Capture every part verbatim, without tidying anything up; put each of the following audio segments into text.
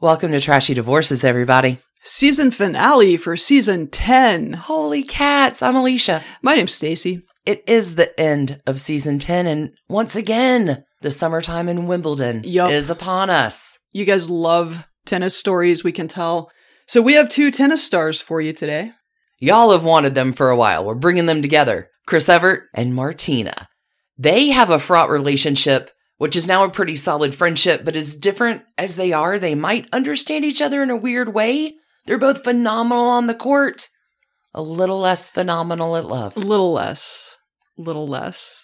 Welcome to Trashy Divorces, everybody. Season finale for season ten. Holy cats, I'm Alicia. My name's Stacy. It is the end of season ten, and once again, the summertime in Wimbledon Yup. is upon us. You guys love tennis stories, we can tell. So we have two tennis stars for you today. Y'all have wanted them for a while. We're bringing them together. Chris Evert and Martina. They have a fraught relationship, which is now a pretty solid friendship, but as different as they are, they might understand each other in a weird way. They're both phenomenal on the court. A little less phenomenal at love. A little less. A little less.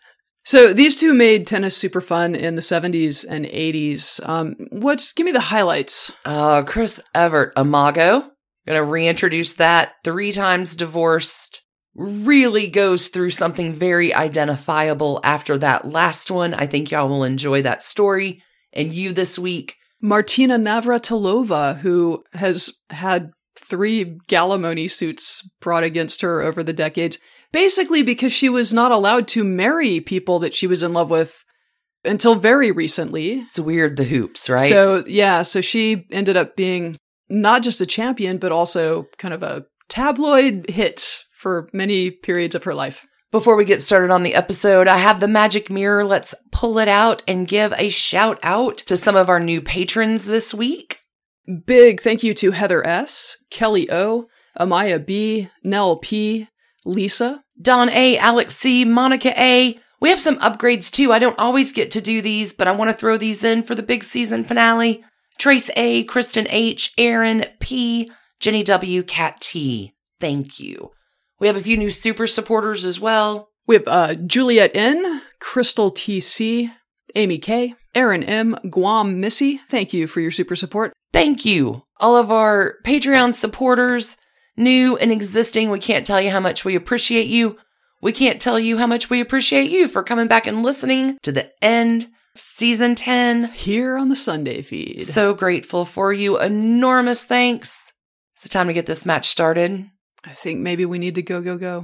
So these two made tennis super fun in the seventies and eighties. Um, what's, give me the highlights. Uh, Chris Evert, Imago. Gonna reintroduce that. Three times divorced. Really goes through something very identifiable after that last one. I think y'all will enjoy that story. And you this week. Martina Navratilova, who has had three Galimony suits brought against her over the decades, basically because she was not allowed to marry people that she was in love with until very recently. It's weird, the hoops, right? So, yeah, so she ended up being not just a champion, but also kind of a tabloid hit for many periods of her life. Before we get started on the episode, I have the magic mirror. Let's pull it out and give a shout out to some of our new patrons this week. Big thank you to Heather S., Kelly O., Amaya B., Nell P., Lisa, Don A., Alex C., Monica A. We have some upgrades too. I don't always get to do these, but I want to throw these in for the big season finale. Trace A., Kristen H., Aaron P., Jenny W., Kat T. Thank you. We have a few new super supporters as well. We have uh, Juliet N., Crystal T C, Amy K., Aaron M., Guam Missy. Thank you for your super support. Thank you. All of our Patreon supporters, new and existing, we can't tell you how much we appreciate you. We can't tell you how much we appreciate you for coming back and listening to the end of season ten. Here on the Sunday feed. So grateful for you. Enormous thanks. It's time to get this match started. I think maybe we need to go, go, go.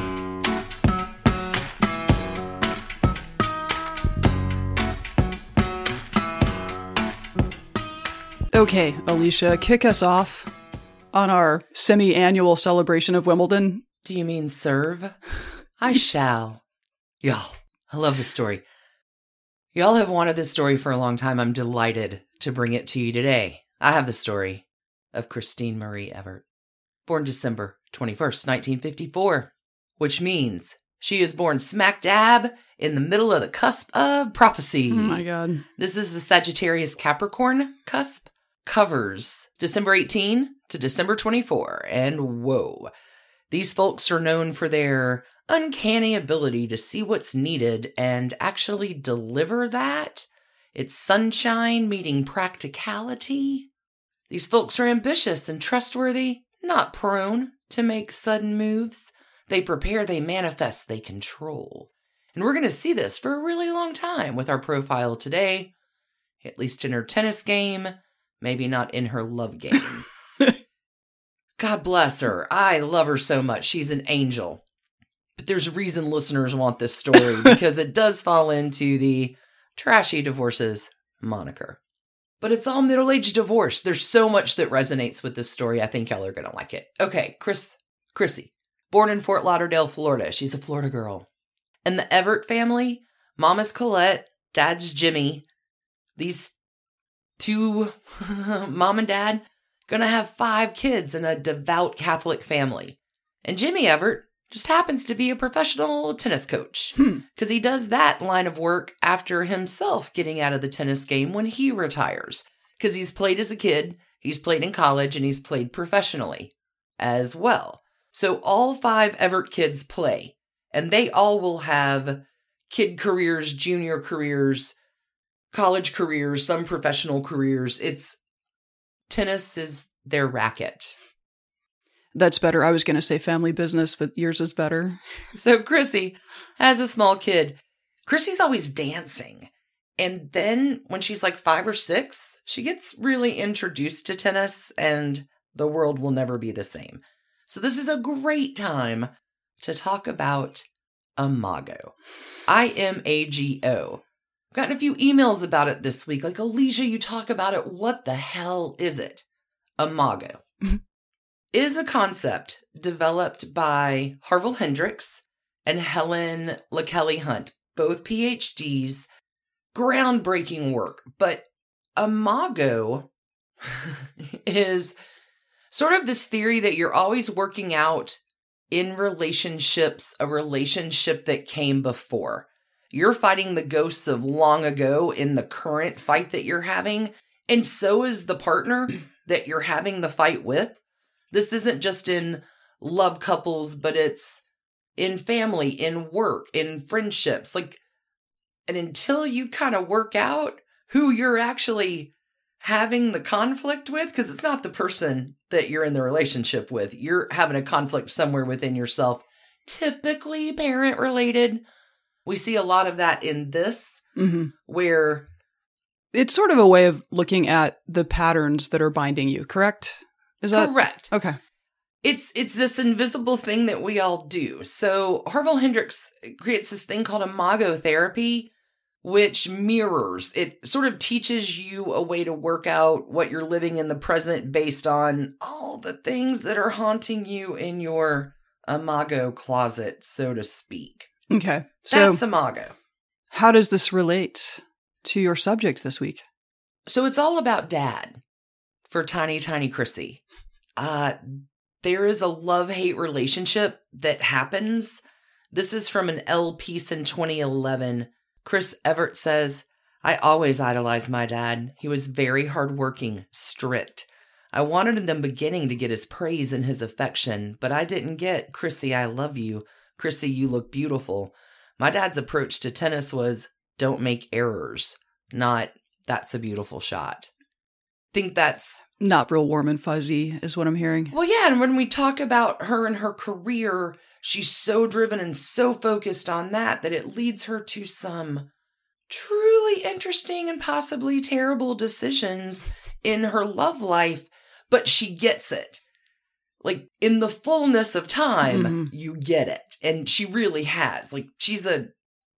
Okay, Alicia, kick us off on our semi-annual celebration of Wimbledon. Do you mean serve? I shall. Y'all, I love this story. Y'all have wanted this story for a long time. I'm delighted to bring it to you today. I have the story of Christine Marie Evert. Born December twenty-first, nineteen fifty-four, which means she is born smack dab in the middle of the cusp of prophecy. Oh my God. This is the Sagittarius Capricorn cusp. Covers December eighteenth to December twenty-fourth. And whoa, these folks are known for their uncanny ability to see what's needed and actually deliver that. It's sunshine meeting practicality. These folks are ambitious and trustworthy, not prone to make sudden moves. They prepare, they manifest, they control. And we're going to see this for a really long time with our profile today, at least in her tennis game, maybe not in her love game. God bless her. I love her so much. She's an angel. But there's a reason listeners want this story, because it does fall into the Trashy Divorces moniker. But it's all middle-aged divorce. There's so much that resonates with this story. I think y'all are going to like it. Okay, Chris, Chrissy, born in Fort Lauderdale, Florida. She's a Florida girl. And the Evert family, Mama's Colette, Dad's Jimmy. These two, mom and dad, going to have five kids in a devout Catholic family. And Jimmy Evert just happens to be a professional tennis coach, because hmm. he does that line of work after himself getting out of the tennis game when he retires, because he's played as a kid, he's played in college, and he's played professionally as well. So all five Evert kids play, and they all will have kid careers, junior careers, college careers, some professional careers. It's tennis is their racket. That's better. I was going to say family business, but yours is better. So Chrissy, as a small kid, Chrissy's always dancing. And then when she's like five or six, she gets really introduced to tennis, and the world will never be the same. So this is a great time to talk about Imago. I M A G O. Gotten a few emails about it this week. Like, Alicia, you talk about it. What the hell is it? Imago. Is a concept developed by Harville Hendrix and Helen LaKelly Hunt, both P H Ds, groundbreaking work. But Imago is sort of this theory that you're always working out in relationships, a relationship that came before. You're fighting the ghosts of long ago in the current fight that you're having, and so is the partner that you're having the fight with. This isn't just in love couples, but it's in family, in work, in friendships. Like, and until you kind of work out who you're actually having the conflict with, because it's not the person that you're in the relationship with. You're having a conflict somewhere within yourself, typically parent related. We see a lot of that in this, mm-hmm. where it's sort of a way of looking at the patterns that are binding you, correct? Is that correct? Okay. It's it's this invisible thing that we all do. So Harville Hendrix creates this thing called Imago therapy, which mirrors. It sort of teaches you a way to work out what you're living in the present based on all the things that are haunting you in your Imago closet, so to speak. Okay. So that's Imago. How does this relate to your subject this week? So it's all about dad for Tiny Tiny Chrissy. Uh, there is a love-hate relationship that happens. This is from an Elle piece in twenty eleven. Chris Evert says, I always idolized my dad. He was very hardworking, strict. I wanted in the beginning to get his praise and his affection, but I didn't get, Chrissy, I love you. Chrissy, you look beautiful. My dad's approach to tennis was, don't make errors, not, that's a beautiful shot. Think that's not real warm and fuzzy is what I'm hearing. Well, yeah. And when we talk about her and her career, she's so driven and so focused on that, that it leads her to some truly interesting and possibly terrible decisions in her love life, but she gets it. Like, in the fullness of time, mm-hmm. you get it. And she really has. Like, she's a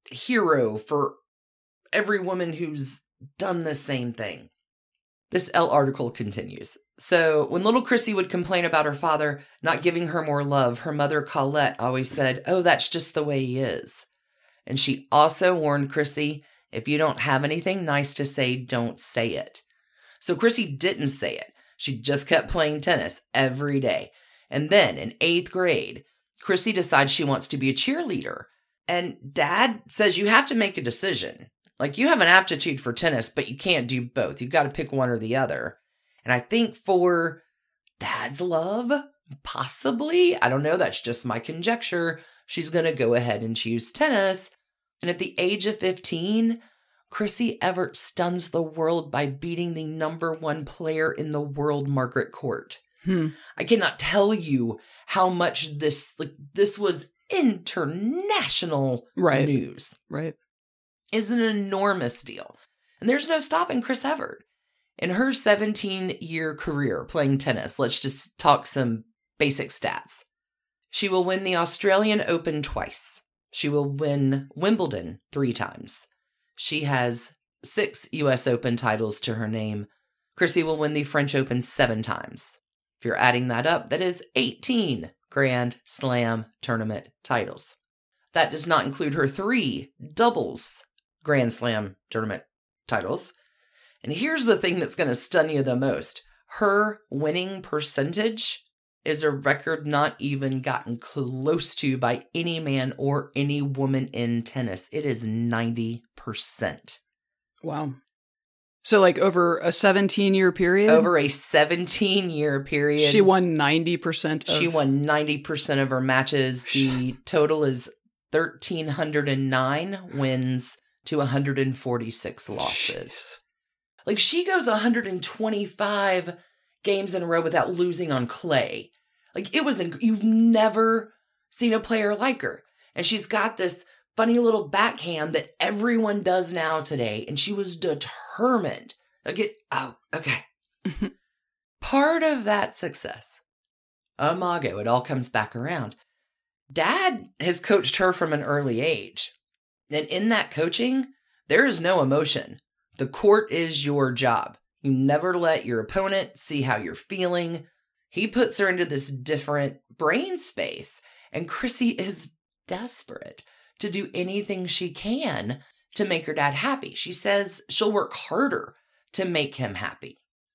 hero for every woman who's done the same thing. This Elle article continues. So, when little Chrissy would complain about her father not giving her more love, her mother Colette always said, oh, that's just the way he is. And she also warned Chrissy, if you don't have anything nice to say, don't say it. So Chrissy didn't say it. She just kept playing tennis every day. And then in eighth grade, Chrissy decides she wants to be a cheerleader. And Dad says you have to make a decision. Like, you have an aptitude for tennis, but you can't do both. You've got to pick one or the other. And I think for Dad's love, possibly, I don't know, that's just my conjecture, she's going to go ahead and choose tennis. And at the age of fifteen, Chrissy Evert stuns the world by beating the number one player in the world, Margaret Court. Hmm. I cannot tell you how much this, like, this was international right. news. Right. Is an enormous deal. And there's no stopping Chris Evert. In her seventeen-year career playing tennis, let's just talk some basic stats. She will win the Australian Open twice. She will win Wimbledon three times. She has six U S Open titles to her name. Chrissy will win the French Open seven times. If you're adding that up, that is eighteen Grand Slam tournament titles. That does not include her three doubles Grand Slam tournament titles. And here's the thing that's going to stun you the most. Her winning percentage is a record not even gotten close to by any man or any woman in tennis. It is ninety percent. Wow. So like over a seventeen-year period? Over a seventeen-year period. She won ninety percent of... She won ninety percent of her matches. The total is one thousand three hundred nine wins to one hundred forty-six losses. Jeez. Like, she goes one hundred twenty-five games in a row without losing on clay. Like, it was, inc- you've never seen a player like her. And she's got this funny little backhand that everyone does now today. And she was determined. Like, it, oh, okay. Part of that success, Imago, it all comes back around. Dad has coached her from an early age. And in that coaching, There is no emotion. The court is your job. You never let your opponent see how you're feeling. He puts her into this different brain space, and Chrissy is desperate to do anything she can to make her dad happy. She says she'll work harder to make him happy.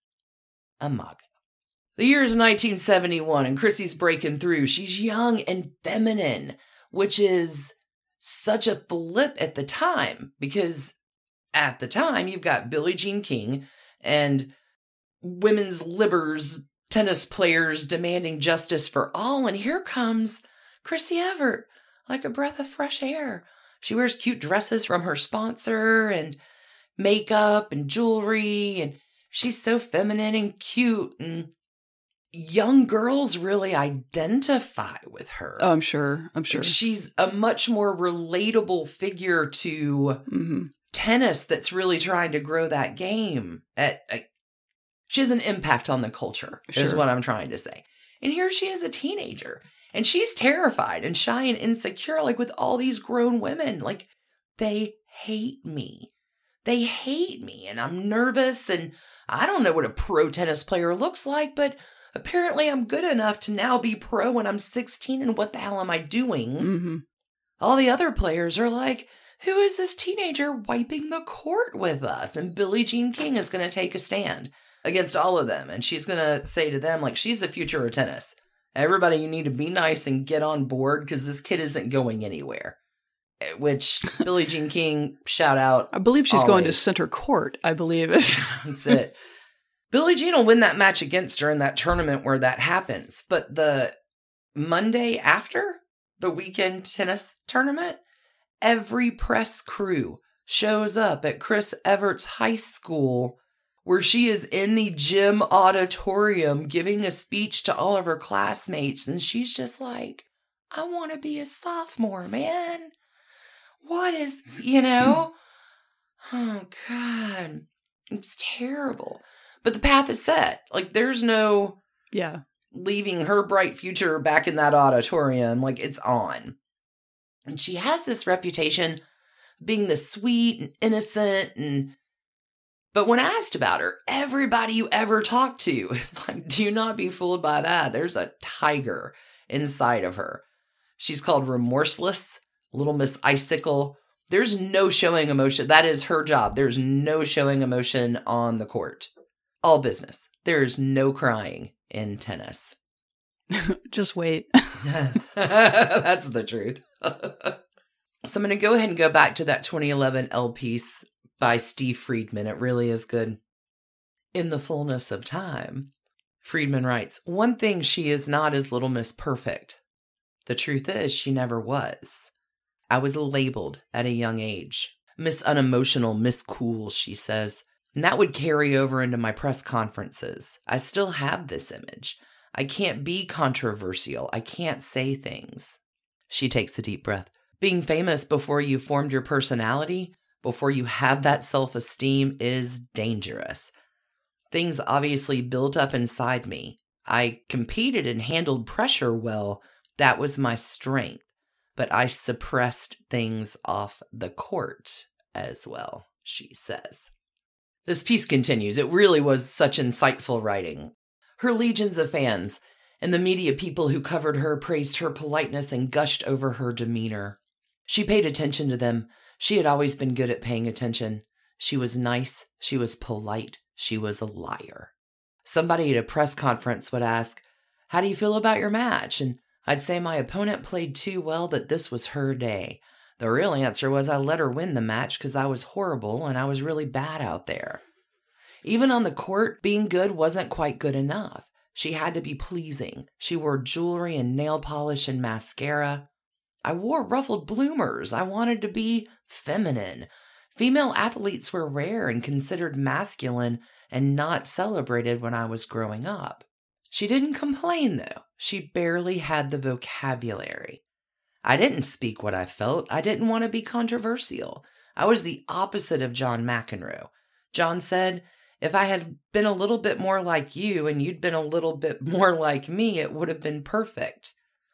Imago. The year is nineteen seventy-one, and Chrissy's breaking through. She's young and feminine, which is such a flip at the time, because at the time, you've got Billie Jean King and women's libbers, tennis players demanding justice for all, and here comes Chrissy Everett, like a breath of fresh air. She wears cute dresses from her sponsor and makeup and jewelry, and she's so feminine and cute, and young girls really identify with her. Oh, I'm sure. I'm sure. She's a much more relatable figure to mm-hmm. tennis that's really trying to grow that game. At, at, she has an impact on the culture, Sure. is what I'm trying to say. And here she is, a teenager, and she's terrified and shy and insecure, like with all these grown women. Like, they hate me. They hate me, and I'm nervous, and I don't know what a pro tennis player looks like, but apparently I'm good enough to now be pro when I'm sixteen, and what the hell am I doing? Mm-hmm. All the other players are like, who is this teenager wiping the court with us? And Billie Jean King is going to take a stand against all of them. And she's going to say to them, like, she's the future of tennis. Everybody, you need to be nice and get on board because this kid isn't going anywhere. Which Billie Jean King, shout out. I believe she's always. going to center court, I believe it. That's it. Billie Jean will win that match against her in that tournament where that happens. But the Monday after the weekend tennis tournament, every press crew shows up at Chris Everett's high school, where she is in the gym auditorium giving a speech to all of her classmates. And she's just like, I want to be a sophomore, man. What is, you know? Oh, God. It's terrible. But the path is set. Like, there's no yeah, leaving her bright future back in that auditorium. Like, it's on. And she has this reputation being the sweet and innocent. and But when asked about her, everybody you ever talk to is like, do not be fooled by that. There's a tiger inside of her. She's called remorseless, Little Miss Icicle. There's no showing emotion. That is her job. There's no showing emotion on the court. All business. There's no crying in tennis. Just wait. That's the truth. So I'm going to go ahead and go back to that twenty eleven L piece by Steve Friedman. It really is good. In the fullness of time, Friedman writes, one thing she is not is Little Miss Perfect. The truth is, she never was. I was labeled at a young age. Miss Unemotional, Miss Cool, she says. And that would carry over into my press conferences. I still have this image. I can't be controversial. I can't say things. She takes a deep breath. Being famous before you formed your personality, before you have that self-esteem, is dangerous. Things obviously built up inside me. I competed and handled pressure well. That was my strength. But I suppressed things off the court as well, she says. This piece continues. It really was such insightful writing. Her legions of fans and the media people who covered her praised her politeness and gushed over her demeanor. She paid attention to them. She had always been good at paying attention. She was nice. She was polite. She was a liar. Somebody at a press conference would ask, how do you feel about your match? And I'd say my opponent played too well, that this was her day. The real answer was I let her win the match because I was horrible and I was really bad out there. Even on the court, being good wasn't quite good enough. She had to be pleasing. She wore jewelry and nail polish and mascara. I wore ruffled bloomers. I wanted to be feminine. Female athletes were rare and considered masculine and not celebrated when I was growing up. She didn't complain, though. She barely had the vocabulary. I didn't speak what I felt. I didn't want to be controversial. I was the opposite of John McEnroe. John said, if I had been a little bit more like you and you'd been a little bit more like me, it would have been perfect.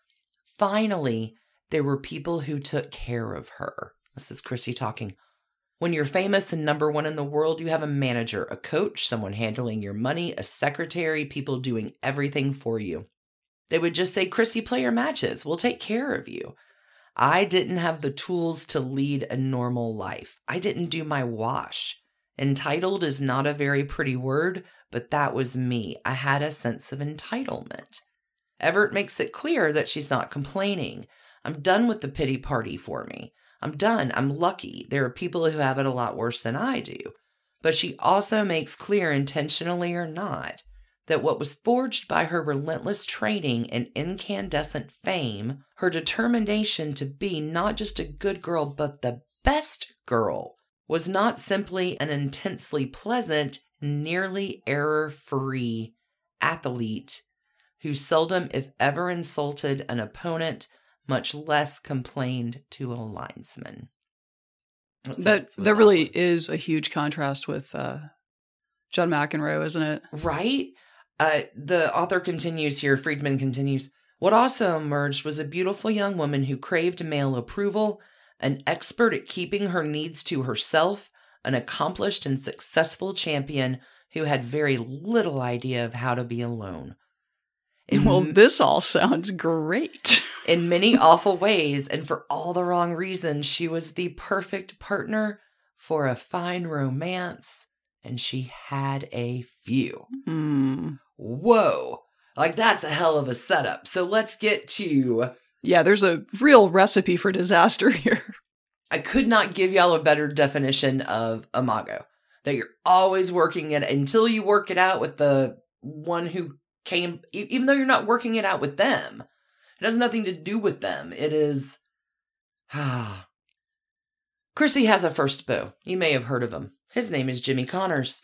Finally, there were people who took care of her. This is Chrissy talking. When you're famous and number one in the world, you have a manager, a coach, someone handling your money, a secretary, people doing everything for you. They would just say, Chrissy, play your matches. We'll take care of you. I didn't have the tools to lead a normal life. I didn't do my wash. Entitled is not a very pretty word, but that was me. I had a sense of entitlement. Everett makes it clear that she's not complaining. I'm done with the pity party for me. I'm done. I'm lucky. There are people who have it a lot worse than I do. But she also makes clear, intentionally or not, that what was forged by her relentless training and incandescent fame, her determination to be not just a good girl, but the best girl, was not simply an intensely pleasant, nearly error-free athlete who seldom, if ever, insulted an opponent, much less complained to a linesman. That that really is a huge contrast with uh, John McEnroe, isn't it? Right? Uh, the author continues here, Friedman continues, what also emerged was a beautiful young woman who craved male approval, an expert at keeping her needs to herself, an accomplished and successful champion who had very little idea of how to be alone. In well, this all sounds great. In many awful ways, and for all the wrong reasons, she was the perfect partner for a fine romance, and she had a few. Mm. Whoa. Like, that's a hell of a setup. So let's get to... Yeah, there's a real recipe for disaster here. I could not give y'all a better definition of imago. That you're always working it until you work it out with the one who came, even though you're not working it out with them. It has nothing to do with them. It is... Ah. Chrissy has a first beau. You may have heard of him. His name is Jimmy Connors.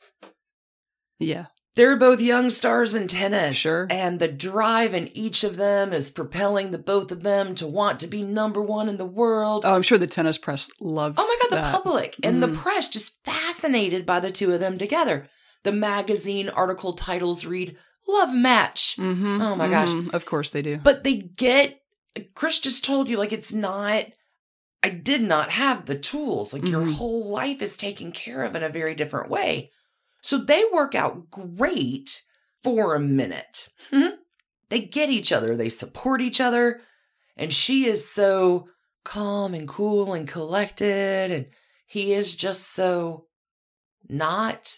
Yeah. They're both young stars in tennis. Sure. And the drive in each of them is propelling the both of them to want to be number one in the world. Oh, I'm sure the tennis press loved Oh my God, that. the public and Mm. the press just fascinated by the two of them together. The magazine article titles read, Love Match. Mm-hmm. Oh my Mm-hmm. gosh. Of course they do. But they get, Chris just told you, like, it's not, I did not have the tools. Like, your Mhm. whole life is taken care of in a very different way. So they work out great for a minute. Mhm. They get each other. They support each other. And she is so calm and cool and collected. And he is just so not.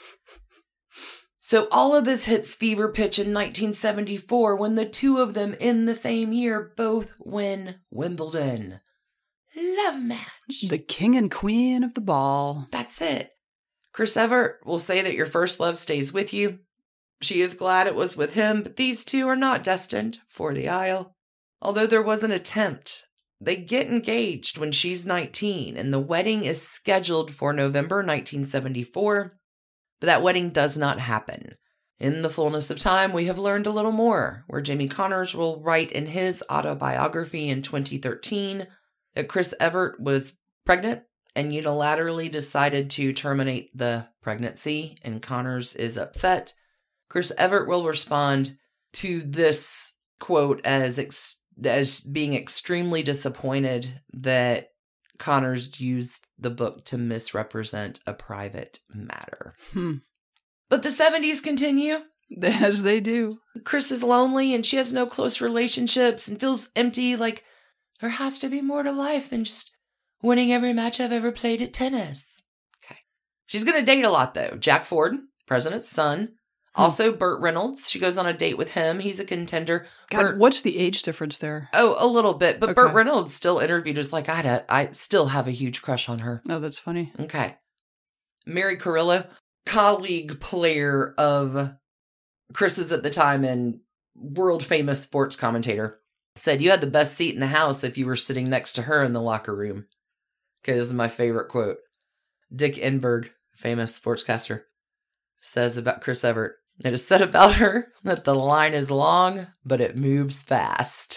So all of this hits fever pitch in nineteen seventy-four when the two of them in the same year both win Wimbledon. Love match. The king and queen of the ball. That's it. Chris Evert will say that your first love stays with you. She is glad it was with him, but these two are not destined for the aisle. Although there was an attempt. They get engaged when she's nineteen, and the wedding is scheduled for November nineteen seventy-four, but that wedding does not happen. In the fullness of time, we have learned a little more, where Jimmy Connors will write in his autobiography in twenty thirteen that Chris Evert was pregnant and unilaterally decided to terminate the pregnancy, and Connors is upset. Chris Evert will respond to this quote as ex- as being extremely disappointed that Connors used the book to misrepresent a private matter. Hmm. But the seventies continue. As they do. Chris is lonely and she has no close relationships and feels empty, like there has to be more to life than just winning every match I've ever played at tennis. Okay. She's going to date a lot, though. Jack Ford, president's son. Also, Burt Reynolds. She goes on a date with him. He's a contender. God, Burt, what's the age difference there? oh, a little bit. But Okay. Burt Reynolds still interviewed as like, I, had a, I still have a huge crush on her. Oh, that's funny. Okay. Mary Carrillo, colleague player of Chris's at the time and world famous sports commentator, said you had the best seat in the house if you were sitting next to her in the locker room. Okay, this is my favorite quote. Dick Enberg, famous sportscaster, says about Chris Evert, it is said about her that the line is long, but it moves fast.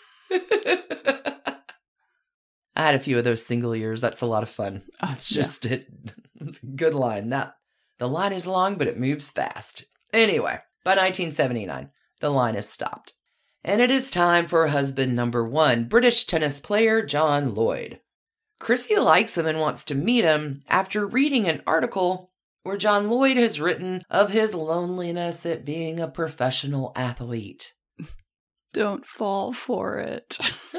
I had a few of those single years. That's a lot of fun. Oh, It's just, it, it's a good line. That, the line is long, but it moves fast. Anyway, by nineteen seventy-nine, the line is stopped. And it is time for husband number one, British tennis player John Lloyd. Chrissy likes him and wants to meet him after reading an article where John Lloyd has written of his loneliness at being a professional athlete. Don't fall for it.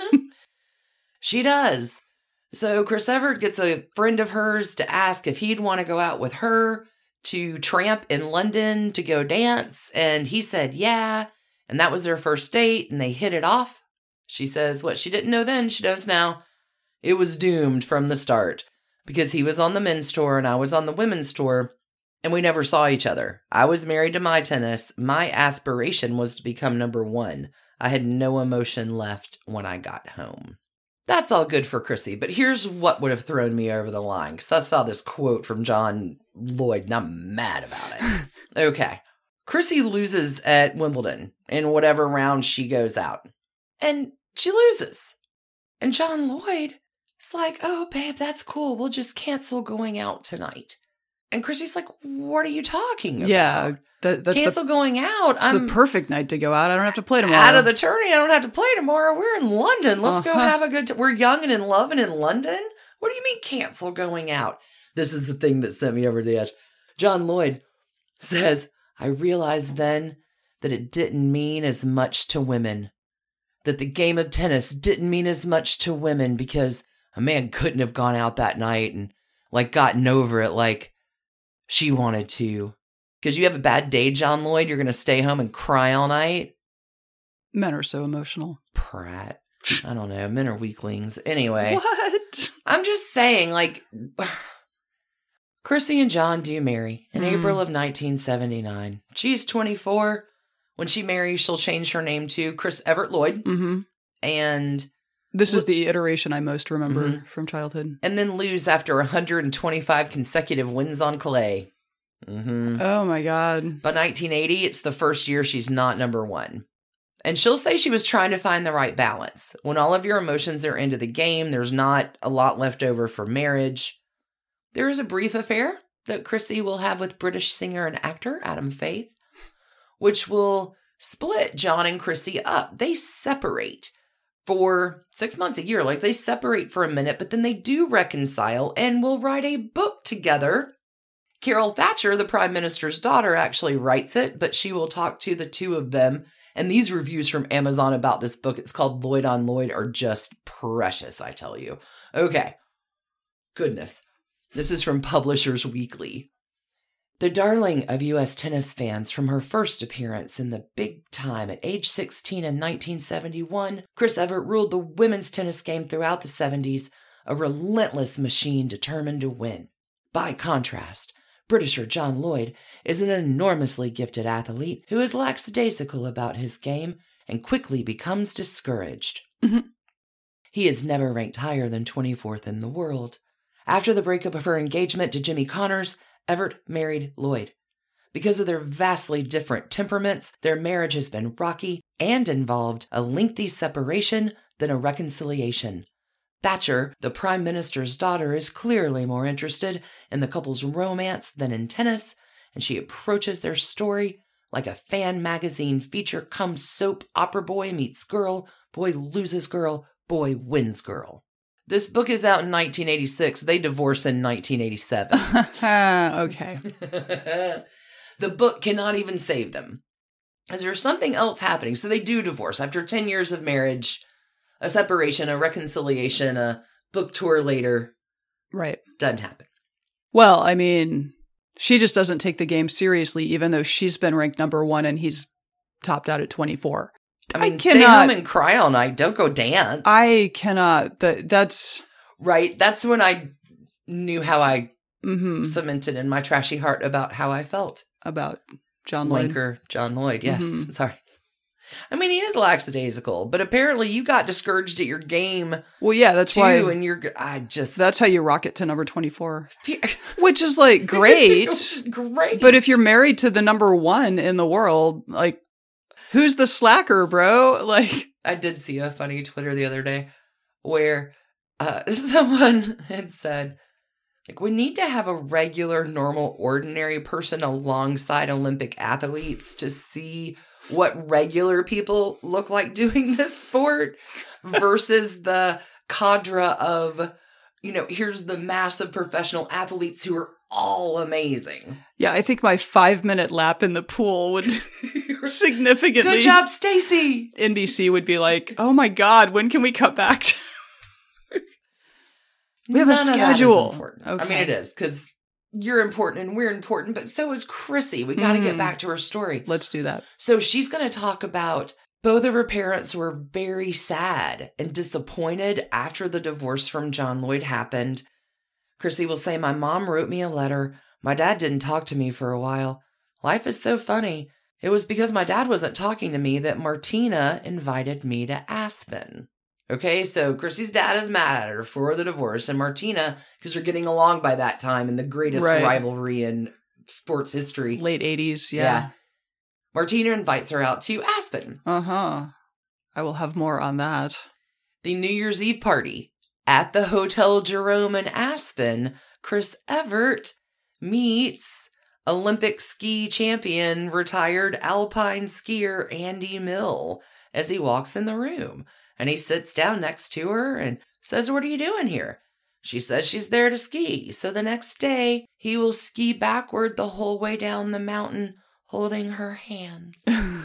She does. So Chris Evert gets a friend of hers to ask if he'd want to go out with her to tramp in London to go dance. And he said, yeah. And that was their first date and they hit it off. She says what she didn't know then, she knows now. It was doomed from the start because he was on the men's tour and I was on the women's tour and we never saw each other. I was married to my tennis. My aspiration was to become number one. I had no emotion left when I got home. That's all good for Chrissy, but here's what would have thrown me over the line, because I saw this quote from John Lloyd, and I'm mad about it. Okay. Chrissy loses at Wimbledon in whatever round she goes out, and she loses. And John Lloyd is like, oh, babe, that's cool. We'll just cancel going out tonight. And Chrissy's like, what are you talking about? Yeah, that, that's cancel the, going out. It's I'm the perfect night to go out. I don't have to play tomorrow. out of the tourney. I don't have to play tomorrow. We're in London. Let's uh-huh. go have a good time. We're young and in love and in London? What do you mean cancel going out? This is the thing that sent me over the edge. John Lloyd says, I realized then that it didn't mean as much to women. That the game of tennis didn't mean as much to women because a man couldn't have gone out that night and like gotten over it like she wanted to. Because you have a bad day, John Lloyd, you're going to stay home and cry all night? Men are so emotional. Prat. I don't know. Men are weaklings. Anyway. What? I'm just saying, like, Chrissy and John do marry in mm. April of nineteen seventy-nine. She's twenty-four. When she marries, she'll change her name to Chris Evert Lloyd. Mm-hmm. And this is the iteration I most remember mm-hmm. from childhood. And then lose after one hundred twenty-five consecutive wins on clay. Mm-hmm. Oh my God. By nineteen eighty, it's the first year she's not number one. And she'll say she was trying to find the right balance. When all of your emotions are into the game, there's not a lot left over for marriage. There is a brief affair that Chrissy will have with British singer and actor Adam Faith, which will split John and Chrissy up. They separate for six months, a year. Like, they separate for a minute, but then they do reconcile and will write a book together. Carol Thatcher, the Prime Minister's daughter, actually writes it, but she will talk to the two of them. And these reviews from Amazon about this book, it's called Lloyd on Lloyd, are just precious, I tell you. Okay. Goodness. This is from Publishers Weekly. The darling of U S tennis fans from her first appearance in the big time at age sixteen in nineteen seventy-one, Chris Evert ruled the women's tennis game throughout the seventies, a relentless machine determined to win. By contrast, Britisher John Lloyd is an enormously gifted athlete who is lackadaisical about his game and quickly becomes discouraged. Mm-hmm. He is never ranked higher than twenty-fourth in the world. After the breakup of her engagement to Jimmy Connors, Evert married Lloyd. Because of their vastly different temperaments, their marriage has been rocky and involved a lengthy separation than a reconciliation. Thatcher, the Prime Minister's daughter, is clearly more interested in the couple's romance than in tennis, and she approaches their story like a fan magazine feature come soap opera boy meets girl, boy loses girl, boy wins girl. This book is out in nineteen eighty-six. They divorce in nineteen eighty-seven. Okay. The book cannot even save them. Is there something else happening? So they do divorce after ten years of marriage. A separation, a reconciliation, a book tour later. Right. Doesn't happen. Well, I mean, she just doesn't take the game seriously, even though she's been ranked number one and he's topped out at twenty-four. I mean, I stay cannot, home and cry all night. Don't go dance. I cannot. That, that's... Right. That's when I knew how I mm-hmm. cemented in my trashy heart about how I felt. About John Lloyd. Wanker John Lloyd, yes. Mm-hmm. Sorry. I mean, he is lackadaisical, but apparently you got discouraged at your game. Well, yeah, that's too, why. And you're, I just. That's how you rocket to number twenty-four. Which is like great. Great. But if you're married to the number one in the world, like, who's the slacker, bro? Like, I did see a funny Twitter the other day where uh, someone had said, like, we need to have a regular, normal, ordinary person alongside Olympic athletes to see what regular people look like doing this sport versus the cadre of you know, here's the massive professional athletes who are all amazing. Yeah, I think my five minute lap in the pool would significantly. Good job, Stacy. N B C would be like, oh my God, when can we cut back to. We have None a of that is schedule. important. Okay. I mean, it is because you're important and we're important, but so is Chrissy. We got to Mm. get back to her story. Let's do that. So she's going to talk about both of her parents were very sad and disappointed after the divorce from John Lloyd happened. Chrissy will say, my mom wrote me a letter. My dad didn't talk to me for a while. Life is so funny. It was because my dad wasn't talking to me that Martina invited me to Aspen. Okay, so Chrissy's dad is mad at her for the divorce, and Martina, because they're getting along by that time in the greatest Right. rivalry in sports history. Late eighties, yeah. Yeah. Martina invites her out to Aspen. Uh-huh. I will have more on that. The New Year's Eve party at the Hotel Jerome in Aspen, Chris Evert meets Olympic ski champion, retired alpine skier Andy Mill as he walks in the room. And he sits down next to her and says, what are you doing here? She says she's there to ski. So the next day, he will ski backward the whole way down the mountain, holding her hands.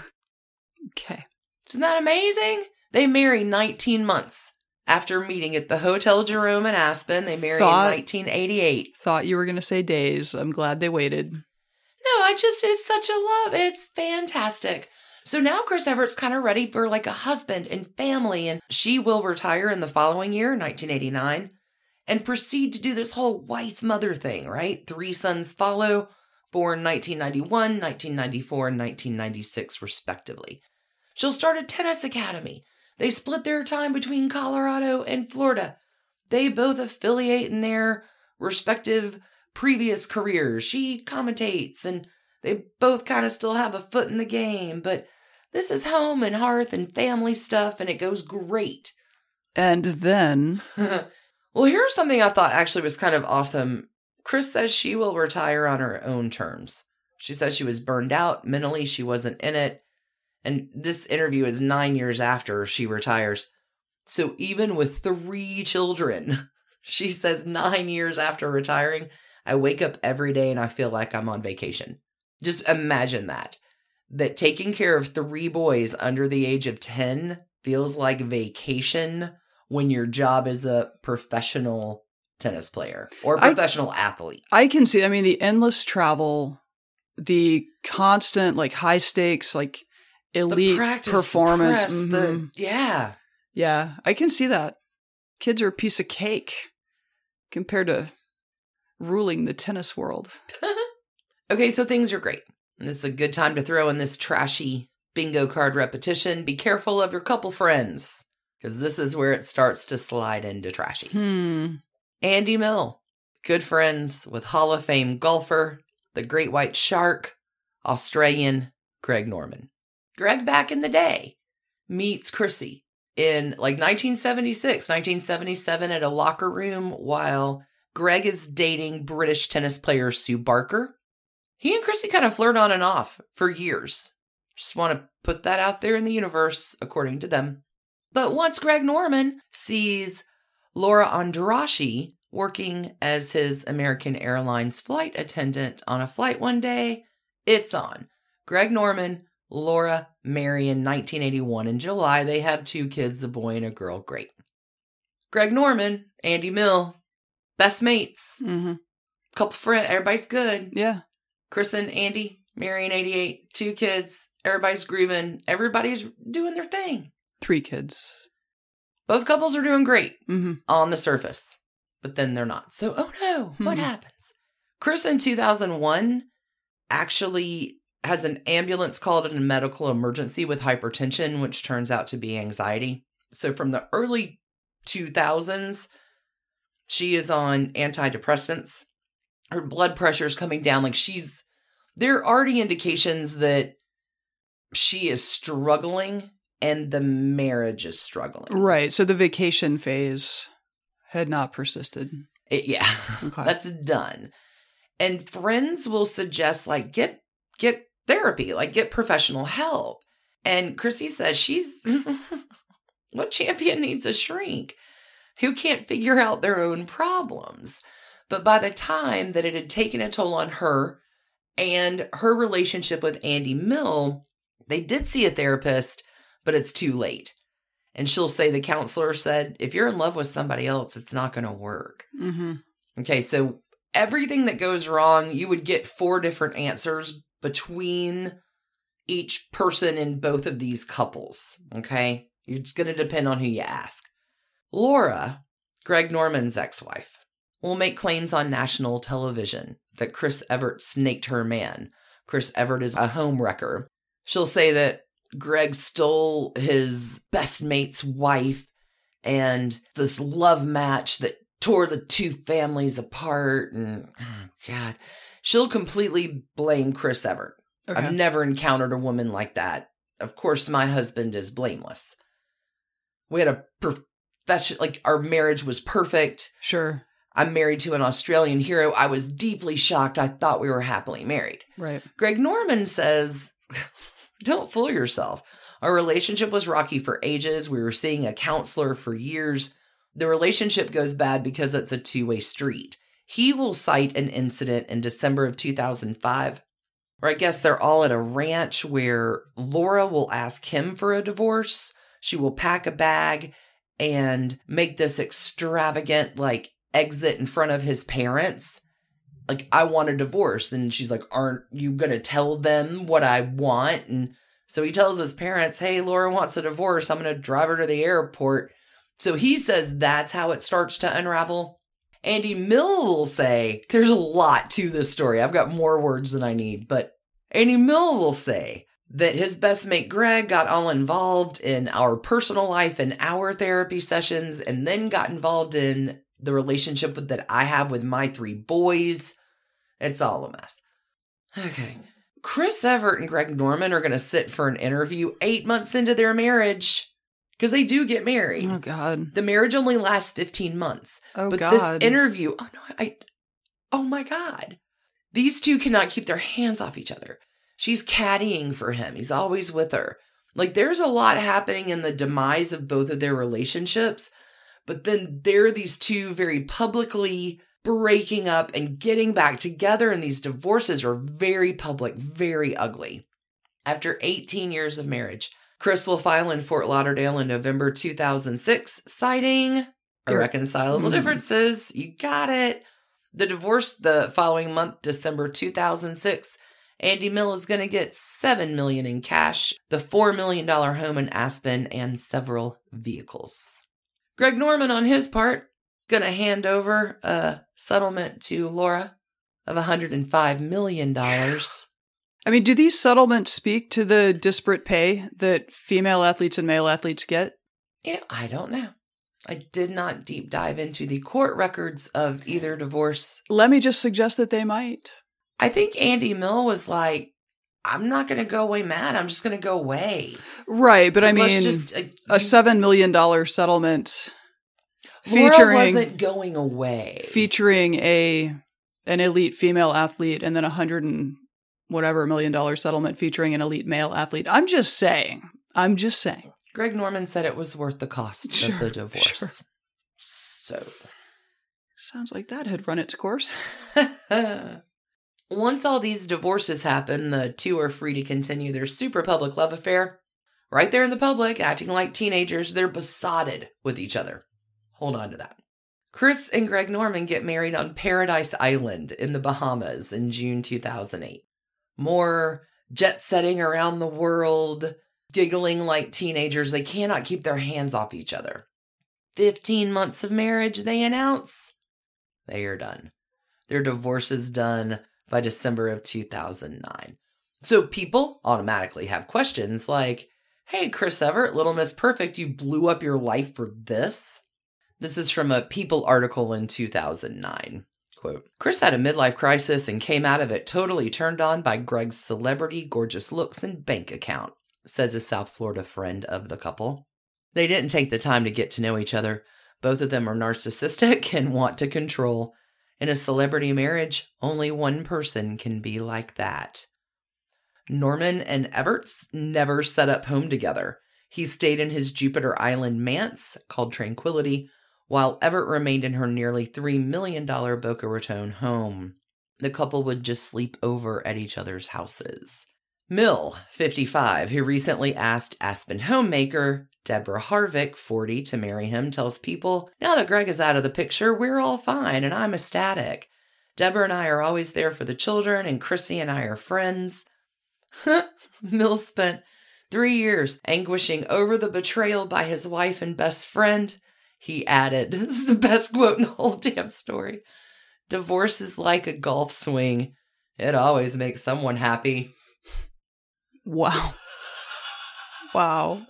Okay. Isn't that amazing? They marry nineteen months after meeting at the Hotel Jerome in Aspen. They marry Thought- in nineteen eighty-eight. Thought you were going to say days. I'm glad they waited. No, I just, it's such a love. It's fantastic. So now Chris Evert's kind of ready for like a husband and family, and she will retire in the following year, nineteen eighty-nine, and proceed to do this whole wife-mother thing, right? Three sons follow, born nineteen ninety-one, nineteen ninety-four, and nineteen ninety-six, respectively. She'll start a tennis academy. They split their time between Colorado and Florida. They both affiliate in their respective previous careers. She commentates, and they both kind of still have a foot in the game, but this is home and hearth and family stuff, and it goes great. And then. Well, here's something I thought actually was kind of awesome. Chris says she will retire on her own terms. She says she was burned out. Mentally, she wasn't in it. And this interview is nine years after she retires. So even with three children, she says nine years after retiring, I wake up every day and I feel like I'm on vacation. Just imagine that. That taking care of three boys under the age of ten feels like vacation when your job is a professional tennis player or a I- professional athlete. I can see, I mean, the endless travel, the constant, like, high stakes, like, elite The practice, performance. the press, Mhm. the, yeah. Yeah, I can see that. Kids are a piece of cake compared to ruling the tennis world. Okay, so things are great. And this is a good time to throw in this trashy bingo card repetition. Be careful of your couple friends, because this is where it starts to slide into trashy. Hmm. Andy Mill, good friends with Hall of Fame golfer, the great white shark, Australian Greg Norman. Greg, back in the day, meets Chrissy in like nineteen seventy-six, nineteen seventy-seven at a locker room while Greg is dating British tennis player Sue Barker. He and Chrissy kind of flirt on and off for years. Just want to put that out there in the universe, according to them. But once Greg Norman sees Laura Andraschi working as his American Airlines flight attendant on a flight one day, it's on. Greg Norman, Laura marry in nineteen eighty-one. In July, they have two kids, a boy and a girl. Great. Greg Norman, Andy Mill, best mates. Mm-hmm. Couple friends, everybody's good. Yeah. Chris and Andy, marry in eighty-eight, two kids, everybody's grooving, everybody's doing their thing. Three kids. Both couples are doing great Mm-hmm. on the surface, but then they're not. So, oh no, what Hmm. happens? Chris in two thousand one actually has an ambulance called in a medical emergency with hypertension, which turns out to be anxiety. So from the early two thousands, she is on antidepressants. Her blood pressure is coming down. Like she's, there are already indications that she is struggling and the marriage is struggling. Right. So the vacation phase had not persisted. It, yeah, Okay. that's done. And friends will suggest like get get therapy, like get professional help. And Chrissy says she's what champion needs a shrink? who can't figure out their own problems. But by the time that it had taken a toll on her and her relationship with Andy Mill, they did see a therapist, but it's too late. And she'll say the counselor said, if you're in love with somebody else, it's not going to work. Mm-hmm. Okay, so everything that goes wrong, you would get four different answers between each person in both of these couples. Okay, it's going to depend on who you ask. Laura, Greg Norman's ex-wife, will make claims on national television that Chris Evert snaked her man. Chris Evert is a home wrecker. She'll say that Greg stole his best mate's wife and this love match that tore the two families apart. And, oh God, she'll completely blame Chris Evert. Okay. I've never encountered a woman like that. Of course, my husband is blameless. We had a profession, like our marriage was perfect. Sure. I'm married to an Australian hero. I was deeply shocked. I thought we were happily married. Right. Greg Norman says, don't fool yourself. Our relationship was rocky for ages. We were seeing a counselor for years. The relationship goes bad because it's a two-way street. He will cite an incident in December of two thousand five, where I guess they're all at a ranch where Laura will ask him for a divorce. She will pack a bag and make this extravagant, like, exit in front of his parents. Like, I want a divorce. And she's like, aren't you going to tell them what I want? And so he tells his parents, hey, Laura wants a divorce. I'm going to drive her to the airport. So he says that's how it starts to unravel. Andy Mill will say, there's a lot to this story. I've got more words than I need, but Andy Mill will say that his best mate Greg got all involved in our personal life and our therapy sessions, and then got involved in the relationship with, that I have with my three boys. It's all a mess. Okay. Chris Evert and Greg Norman are going to sit for an interview eight months into their marriage, because they do get married. Oh, God. The marriage only lasts fifteen months. Oh, but God. This interview, oh, no, I, oh, my God. These two cannot keep their hands off each other. She's caddying for him. He's always with her. Like, there's a lot happening in the demise of both of their relationships. But then there are these two very publicly breaking up and getting back together. And these divorces are very public, very ugly. After eighteen years of marriage, Chris will file in Fort Lauderdale in November two thousand six, citing irreconcilable mm-hmm. differences. You got it. The divorce the following month, December two thousand six, Andy Mill is going to get seven million dollars in cash, the four million dollars home in Aspen, and several vehicles. Greg Norman, on his part, going to hand over a settlement to Laura of one hundred five million dollars. I mean, do these settlements speak to the disparate pay that female athletes and male athletes get? You know, I don't know. I did not deep dive into the court records of either divorce. Let me just suggest that they might. I think Andy Mill was like, I'm not going to go away mad. I'm just going to go away. Right, but I Let's mean, just, uh, a seven million dollars settlement Laura featuring wasn't going away. Featuring a an elite female athlete and then a hundred and whatever million dollar settlement featuring an elite male athlete. I'm just saying. I'm just saying. Greg Norman said it was worth the cost sure, of the divorce. Sure. So. Sounds like that had run its course. Once all these divorces happen, the two are free to continue their super public love affair. Right there in the public, acting like teenagers, they're besotted with each other. Hold on to that. Chris and Greg Norman get married on Paradise Island in the Bahamas in June two thousand eight. More jet-setting around the world, giggling like teenagers. They cannot keep their hands off each other. Fifteen months of marriage, they announce. They are done. Their divorce is done by December of two thousand nine. So people automatically have questions like, hey, Chris Evert, Little Miss Perfect, you blew up your life for this? This is from a People article in two thousand nine. Quote, Chris had a midlife crisis and came out of it totally turned on by Greg's celebrity, gorgeous looks, and bank account, says a South Florida friend of the couple. They didn't take the time to get to know each other. Both of them are narcissistic and want to control. In a celebrity marriage, only one person can be like that. Norman and Everts never set up home together. He stayed in his Jupiter Island manse, called Tranquility, while Everett remained in her nearly three million dollars Boca Raton home. The couple would just sleep over at each other's houses. Mill, fifty-five, who recently asked Aspen homemaker Deborah Harvick, forty, to marry him, tells People, now that Greg is out of the picture, we're all fine and I'm ecstatic. Deborah and I are always there for the children, and Chrissy and I are friends. Mill spent three years anguishing over the betrayal by his wife and best friend. He added, this is the best quote in the whole damn story, divorce is like a golf swing. It always makes someone happy. Wow. Wow.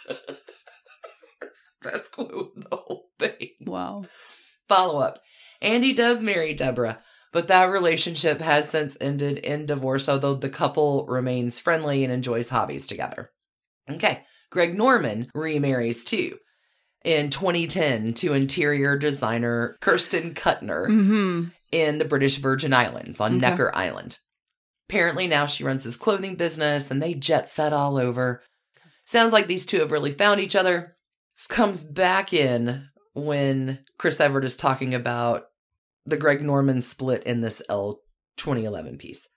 That's the best quote in the whole thing. Wow. Follow up. Andy does marry Deborah, but that relationship has since ended in divorce, although the couple remains friendly and enjoys hobbies together. Okay. Greg Norman remarries too. In twenty ten to interior designer Kirsten Kuttner mm-hmm. in the British Virgin Islands on Okay. Necker Island. Apparently now she runs his clothing business and they jet set all over. Sounds like these two have really found each other. This comes back in when Chris Everett is talking about the Greg Norman split in this Elle twenty eleven piece.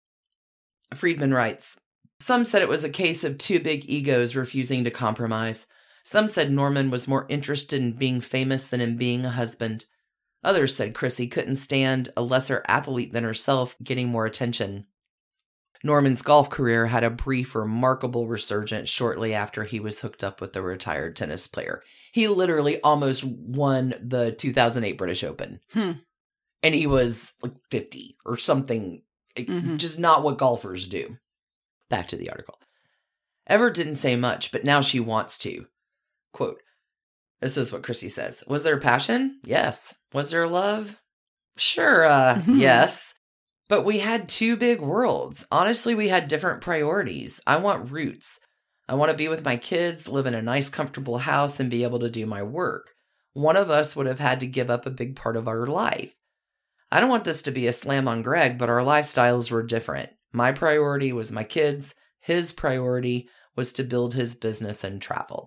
Friedman writes, some said it was a case of two big egos refusing to compromise. Some said Norman was more interested in being famous than in being a husband. Others said Chrissy couldn't stand a lesser athlete than herself getting more attention. Norman's golf career had a brief, remarkable resurgence shortly after he was hooked up with a retired tennis player. He literally almost won the two thousand eight British Open. Hmm. And he was like fifty or something, Mm-hmm. just not what golfers do. Back to the article. Everett didn't say much, but now she wants to. Quote, this is what Chrissy says. Was there passion? Yes. Was there love? Sure, uh, Mm-hmm. yes. But we had two big worlds. Honestly, we had different priorities. I want roots. I want to be with my kids, live in a nice, comfortable house, and be able to do my work. One of us would have had to give up a big part of our life. I don't want this to be a slam on Greg, but our lifestyles were different. My priority was my kids. His priority was to build his business and travel.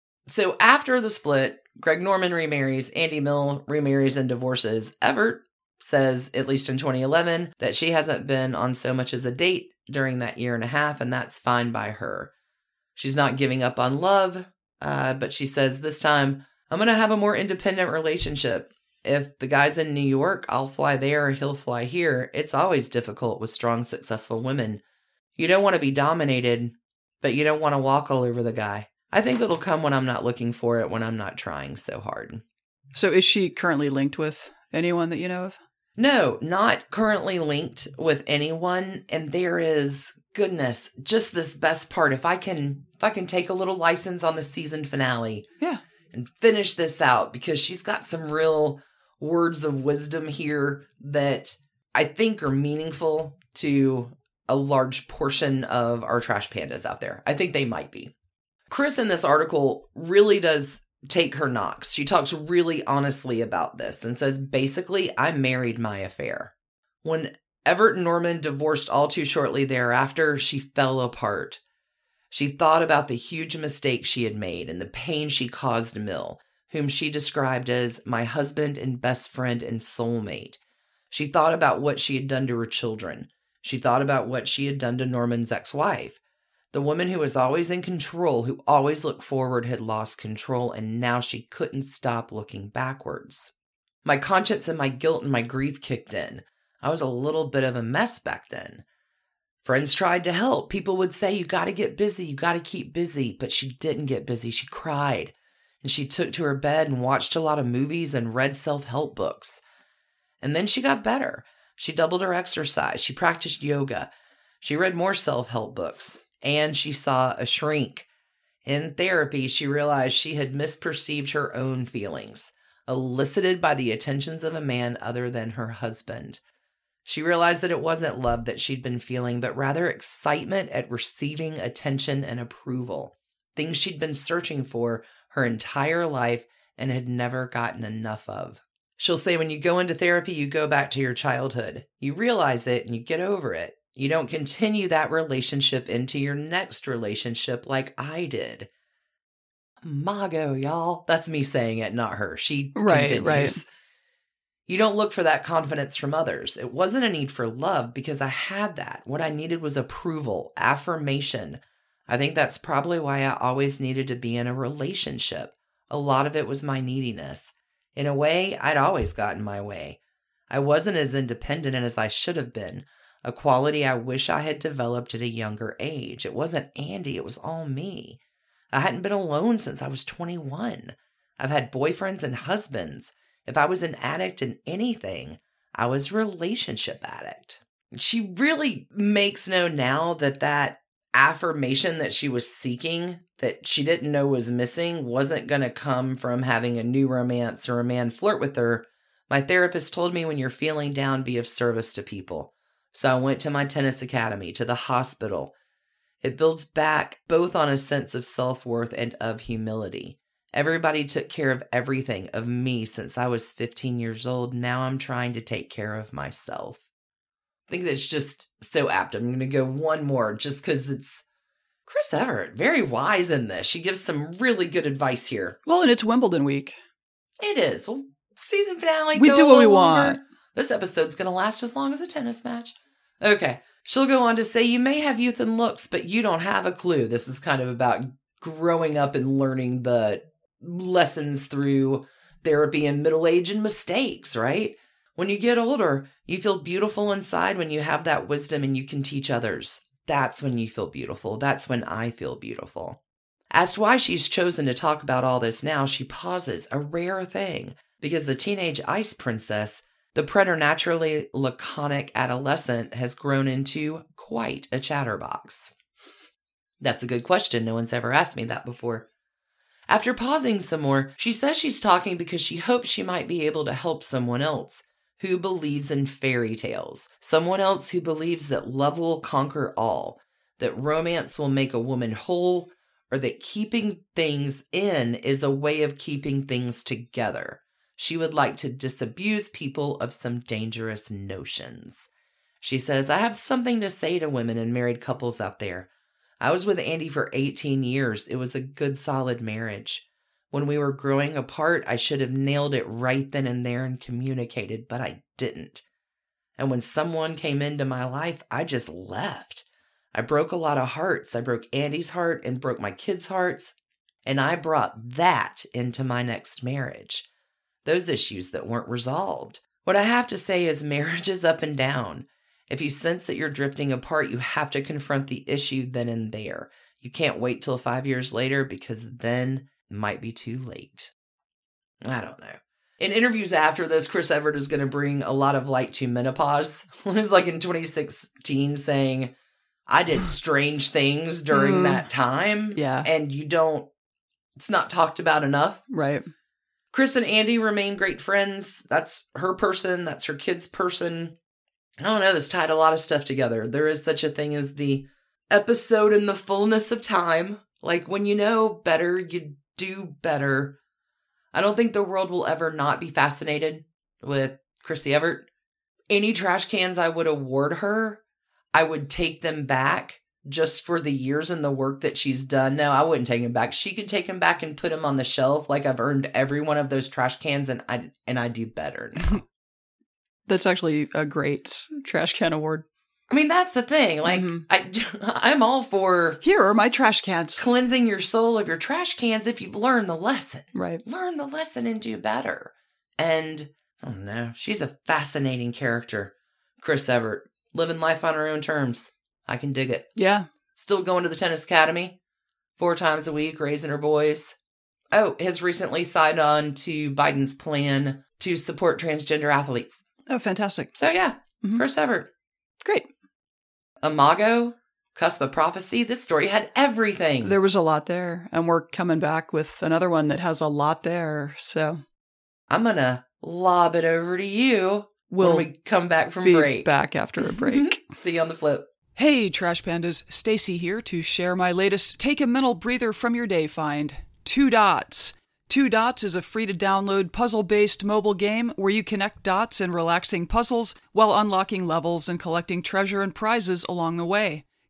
So after the split, Greg Norman remarries, Andy Mill remarries and divorces. Everett says, at least in twenty eleven, that she hasn't been on so much as a date during that year and a half, and that's fine by her. She's not giving up on love, uh, but she says, this time, I'm going to have a more independent relationship. If the guy's in New York, I'll fly there, he'll fly here. It's always difficult with strong, successful women. You don't want to be dominated, but you don't want to walk all over the guy. I think it'll come when I'm not looking for it, when I'm not trying so hard. So is she currently linked with anyone that you know of? No, not currently linked with anyone. And there is, goodness, just this best part. If I can, if I can take a little license on the season finale, Yeah, and finish this out, because she's got some real words of wisdom here that I think are meaningful to a large portion of our trash pandas out there. I think they might be. Chris in this article really does take her knocks. She talks really honestly about this and says, basically, I married my affair. When Everett and Norman divorced all too shortly thereafter, she fell apart. She thought about the huge mistake she had made and the pain she caused Mill, whom she described as my husband and best friend and soulmate. She thought about what she had done to her children. She thought about what she had done to Norman's ex-wife. The woman who was always in control, who always looked forward, had lost control, and now she couldn't stop looking backwards. My conscience and my guilt and my grief kicked in. I was a little bit of a mess back then. Friends tried to help. People would say, you got to get busy, you got to keep busy. But she didn't get busy. She cried. And she took to her bed and watched a lot of movies and read self-help books. And then she got better. She doubled her exercise. She practiced yoga. She read more self-help books. And she saw a shrink. In therapy, she realized she had misperceived her own feelings, elicited by the attentions of a man other than her husband. She realized that it wasn't love that she'd been feeling, but rather excitement at receiving attention and approval, things she'd been searching for her entire life and had never gotten enough of. She'll say when you go into therapy, you go back to your childhood. You realize it and you get over it. You don't continue that relationship into your next relationship like I did. Mago, y'all. That's me saying it, not her. She Right, continues. right. You don't look for that confidence from others. It wasn't a need for love because I had that. What I needed was approval, affirmation. I think that's probably why I always needed to be in a relationship. A lot of it was my neediness. In a way, I'd always gotten my way. I wasn't as independent as I should have been, a quality I wish I had developed at a younger age. It wasn't Andy, it was all me. I hadn't been alone since I was twenty-one. I've had boyfriends and husbands. If I was an addict in anything, I was a relationship addict. She really makes known now that that affirmation that she was seeking, that she didn't know was missing, wasn't going to come from having a new romance or a man flirt with her. My therapist told me when you're feeling down, be of service to people. So I went to my tennis academy, to the hospital. It builds back both on a sense of self-worth and of humility. Everybody took care of everything of me since I was fifteen years old. Now I'm trying to take care of myself. I think that's just so apt. I'm going to go one more just because it's Chris Evert. Very wise in this. She gives some really good advice here. Well, and it's Wimbledon week. It is. Well, season finale. We go do a what we little want. longer. This episode's going to last as long as a tennis match. Okay. She'll go on to say, you may have youth and looks, but you don't have a clue. This is kind of about growing up and learning the lessons through therapy and middle age and mistakes, right? When you get older, you feel beautiful inside when you have that wisdom and you can teach others. That's when you feel beautiful. That's when I feel beautiful. Asked why she's chosen to talk about all this now, she pauses, a rare thing, because the teenage ice princess, the preternaturally laconic adolescent, has grown into quite a chatterbox. That's a good question. No one's ever asked me that before. After pausing some more, she says she's talking because she hopes she might be able to help someone else who believes in fairy tales, someone else who believes that love will conquer all, that romance will make a woman whole, or that keeping things in is a way of keeping things together. She would like to disabuse people of some dangerous notions. She says, I have something to say to women and married couples out there. I was with Andy for eighteen years. It was a good, solid marriage. When we were growing apart, I should have nailed it right then and there and communicated, but I didn't. And when someone came into my life, I just left. I broke a lot of hearts. I broke Andy's heart and broke my kids' hearts, and I brought that into my next marriage. Those issues that weren't resolved. What I have to say is marriage is up and down. If you sense that you're drifting apart, you have to confront the issue then and there. You can't wait till five years later because then it might be too late. I don't know. In interviews after this, Chris Evert is going to bring a lot of light to menopause. It was like in twenty sixteen saying, I did strange things during Mm. that time. Yeah. And you don't, it's not talked about enough. Right. Chris and Andy remain great friends. That's her person. That's her kid's person. I don't know. This tied a lot of stuff together. There is such a thing as the episode in the fullness of time. Like when you know better, you do better. I don't think the world will ever not be fascinated with Chrissy Evert. Any trash cans I would award her, I would take them back just for the years and the work that she's done. No, I wouldn't take them back. She could take them back and put them on the shelf. Like I've earned every one of those trash cans and I, and I do better now. That's actually a great trash can award. I mean, that's the thing. Like, Mhm. I, I'm all for Here are my trash cans. cleansing your soul of your trash cans if you've learned the lesson. Right. Learn the lesson and do better. And, I don't know, she's a fascinating character. Chris Evert, living life on her own terms. I can dig it. Yeah. Still going to the tennis academy four times a week, raising her boys. Oh, has recently signed on to Biden's plan to support transgender athletes. Oh, fantastic. So, yeah, Mhm. Chris Evert. Great. Imago, Cusp of Prophecy. This story had everything. There was a lot there, and we're coming back with another one that has a lot there. So I'm going to lob it over to you we'll when we come back from be break. back after a break. See you on the flip. Hey, Trash Pandas. Stacy here to share my latest Take a Mental Breather from Your Day find. Two Dots. Two Dots is a free-to-download puzzle-based mobile game where you connect dots in relaxing puzzles while unlocking levels and collecting treasure and prizes along the way.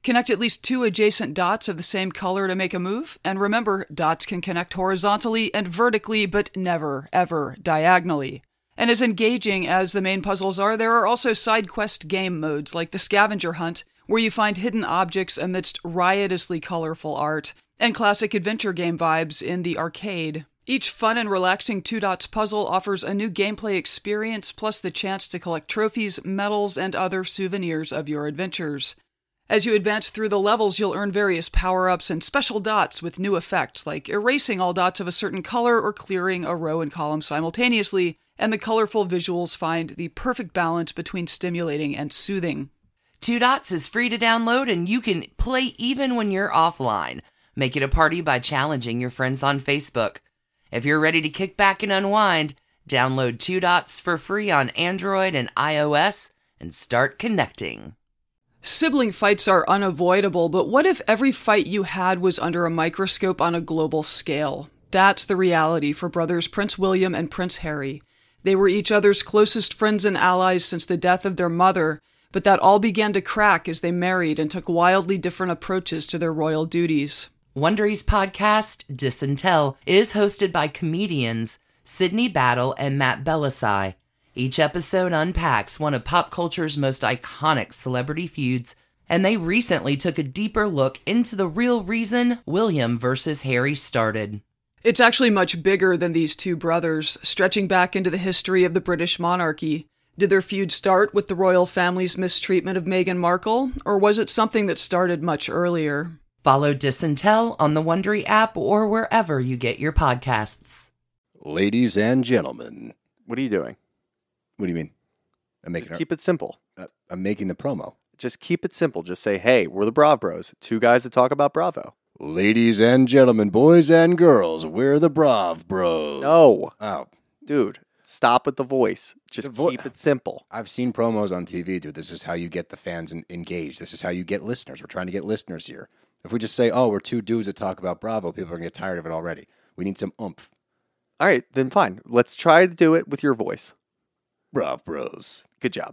Connect at least two adjacent dots of the same color to make a move, and remember, dots can connect horizontally and vertically, but never, ever diagonally. And as engaging as the main puzzles are, there are also side quest game modes like the Scavenger Hunt, where you find hidden objects amidst riotously colorful art, and classic adventure game vibes in the arcade. Each fun and relaxing Two Dots puzzle offers a new gameplay experience, plus the chance to collect trophies, medals, and other souvenirs of your adventures. As you advance through the levels, you'll earn various power-ups and special dots with new effects, like erasing all dots of a certain color or clearing a row and column simultaneously, and the colorful visuals find the perfect balance between stimulating and soothing. Two Dots is free to download, and you can play even when you're offline. Make it a party by challenging your friends on Facebook. If you're ready to kick back and unwind, download Two Dots for free on Android and iOS and start connecting. Sibling fights are unavoidable, but what if every fight you had was under a microscope on a global scale? That's the reality for brothers Prince William and Prince Harry. They were each other's closest friends and allies since the death of their mother, but that all began to crack as they married and took wildly different approaches to their royal duties. Wondery's podcast, Dis and Tell, is hosted by comedians Sydney Battle and Matt Belisai. Each episode unpacks one of pop culture's most iconic celebrity feuds, and they recently took a deeper look into the real reason William versus Harry started. It's actually much bigger than these two brothers, stretching back into the history of the British monarchy. Did their feud start with the royal family's mistreatment of Meghan Markle, or was it something that started much earlier? Follow Dis and Tell on the Wondery app or wherever you get your podcasts. Ladies and gentlemen. What are you doing? What do you mean? I'm making Just a, keep it simple. uh, I'm making the promo. Just keep it simple. Just say, hey, we're the Brav Bros. Two guys that talk about Bravo. Ladies and gentlemen, boys and girls, we're the Brav Bros. No. Oh. Dude, stop with the voice. Just The vo- keep it simple. I've seen promos on T V, dude. This is how you get the fans en- engaged. This is how you get listeners. We're trying to get listeners here. If we just say, oh, we're two dudes that talk about Bravo, people are going to get tired of it already. We need some oomph. All right, then fine. Let's try to do it with your voice. Brav Bros. Good job.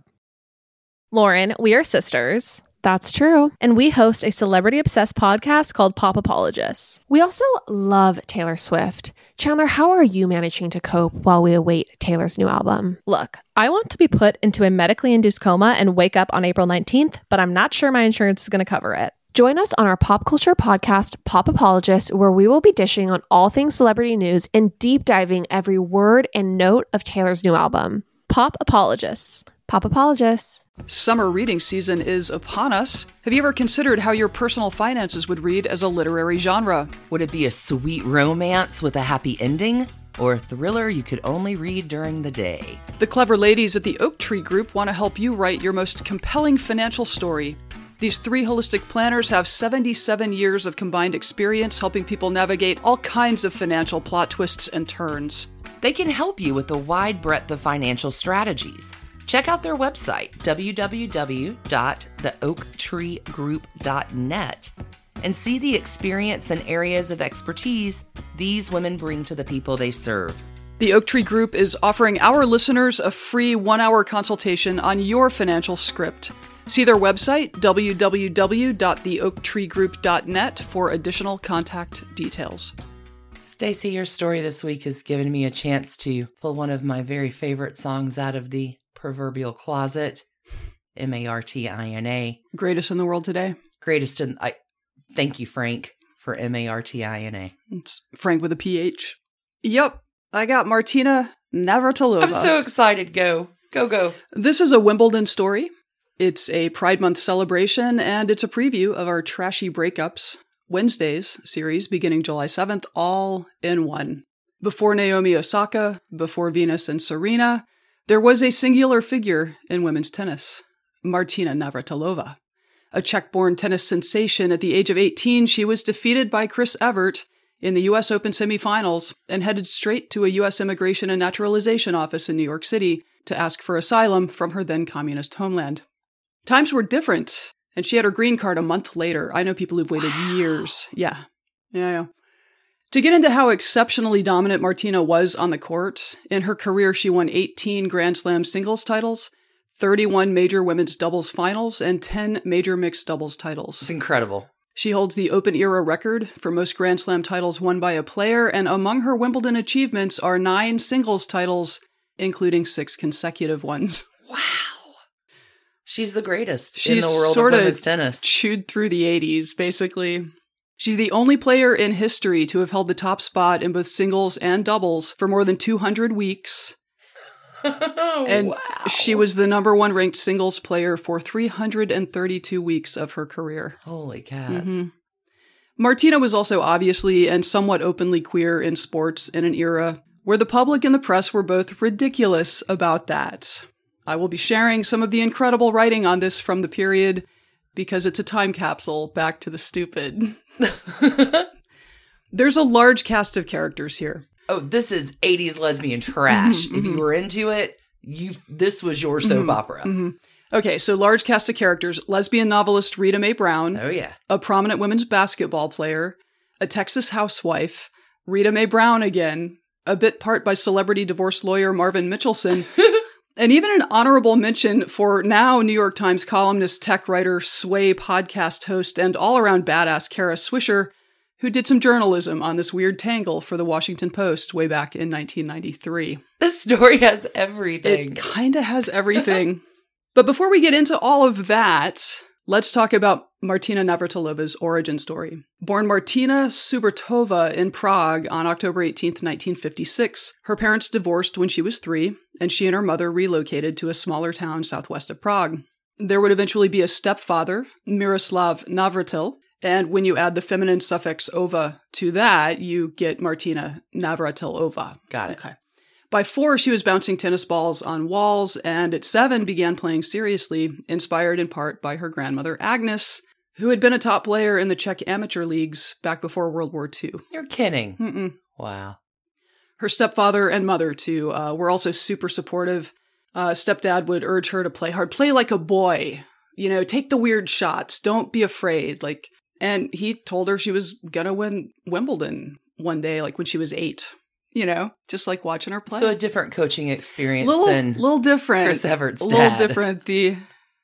Lauren, we are sisters. That's true. And we host a celebrity-obsessed podcast called Pop Apologists. We also love Taylor Swift. Chandler, how are you managing to cope while we await Taylor's new album? Look, I want to be put into a medically induced coma and wake up on April nineteenth, but I'm not sure my insurance is going to cover it. Join us on our pop culture podcast, Pop Apologists, where we will be dishing on all things celebrity news and deep diving every word and note of Taylor's new album. Pop Apologists. Pop Apologists. Summer reading season is upon us. Have you ever considered how your personal finances would read as a literary genre? Would it be a sweet romance with a happy ending, or a thriller you could only read during the day? The clever ladies at the Oak Tree Group want to help you write your most compelling financial story. These three holistic planners have seventy-seven years of combined experience helping people navigate all kinds of financial plot twists and turns. They can help you with a wide breadth of financial strategies. Check out their website, w w w dot the oak tree group dot net, and see the experience and areas of expertise these women bring to the people they serve. The Oak Tree Group is offering our listeners a free one-hour consultation on your financial script. See their website, w w w dot the oak tree group dot net, for additional contact details. Stacey, your story this week has given me a chance to pull one of my very favorite songs out of the proverbial closet. M A R T I N A. Greatest in the world today. Greatest in... I, thank you, Frank, for M A R T I N A. It's Frank with a P H. Yep, I got Martina Navratilova. I'm so excited. Go. Go, go. This is a Wimbledon story. It's a Pride Month celebration, and it's a preview of our Trashy Breakups Wednesdays series beginning July seventh, all in one. Before Naomi Osaka, before Venus and Serena, there was a singular figure in women's tennis, Martina Navratilova. A Czech-born tennis sensation, at the age of eighteen, she was defeated by Chris Evert in the U S Open semifinals and headed straight to a U S Immigration and Naturalization office in New York City to ask for asylum from her then-communist homeland. Times were different, and she had her green card a month later. I know people who've waited wow. years. Yeah. Yeah, yeah. To get into how exceptionally dominant Martina was on the court, in her career she won eighteen Grand Slam singles titles, thirty-one major women's doubles finals, and ten major mixed doubles titles. It's incredible. She holds the Open Era record for most Grand Slam titles won by a player, and among her Wimbledon achievements are nine singles titles, including six consecutive ones. Wow. She's the greatest She's in the world sort of of women's tennis. Chewed through the eighties, basically. She's the only player in history to have held the top spot in both singles and doubles for more than two hundred weeks. And wow. she was the number one ranked singles player for three hundred thirty-two weeks of her career. Holy cats. Mm-hmm. Martina was also obviously and somewhat openly queer in sports in an era where the public and the press were both ridiculous about that. I will be sharing some of the incredible writing on this from the period because it's a time capsule back to the stupid. There's a large cast of characters here. Oh, this is eighties lesbian trash. Mm-hmm, if you mm-hmm. were into it, you this was your soap Mm-hmm, opera. Mm-hmm. Okay, so large cast of characters. Lesbian novelist Rita Mae Brown. Oh, yeah. A prominent women's basketball player. A Texas housewife. Rita Mae Brown again. A bit part by celebrity divorce lawyer Marvin Mitchelson. And even an honorable mention for now New York Times columnist, tech writer, Sway podcast host, and all-around badass Kara Swisher, who did some journalism on this weird tangle for the Washington Post way back in nineteen ninety-three. This story has everything. It kind of has everything. But before we get into all of that, let's talk about Martina Navratilova's origin story. Born Martina Subertova in Prague on October eighteenth, nineteen fifty-six, her parents divorced when she was three, and she and her mother relocated to a smaller town southwest of Prague. There would eventually be a stepfather, Miroslav Navratil, and when you add the feminine suffix ova to that, you get Martina Navratilova. Got it. Okay. By four, she was bouncing tennis balls on walls, and at seven began playing seriously, inspired in part by her grandmother Agnes, who had been a top player in the Czech amateur leagues back before World War Two. You're kidding. Mm-mm. Wow. Her stepfather and mother, too, uh, were also super supportive. Uh, stepdad would urge her to play hard. Play like a boy. You know, take the weird shots. Don't be afraid. Like, and he told her she was going to win Wimbledon one day, like when she was eight. You know, just like watching her play. So a different coaching experience little, than little different. Chris Evert's A dad. little different. The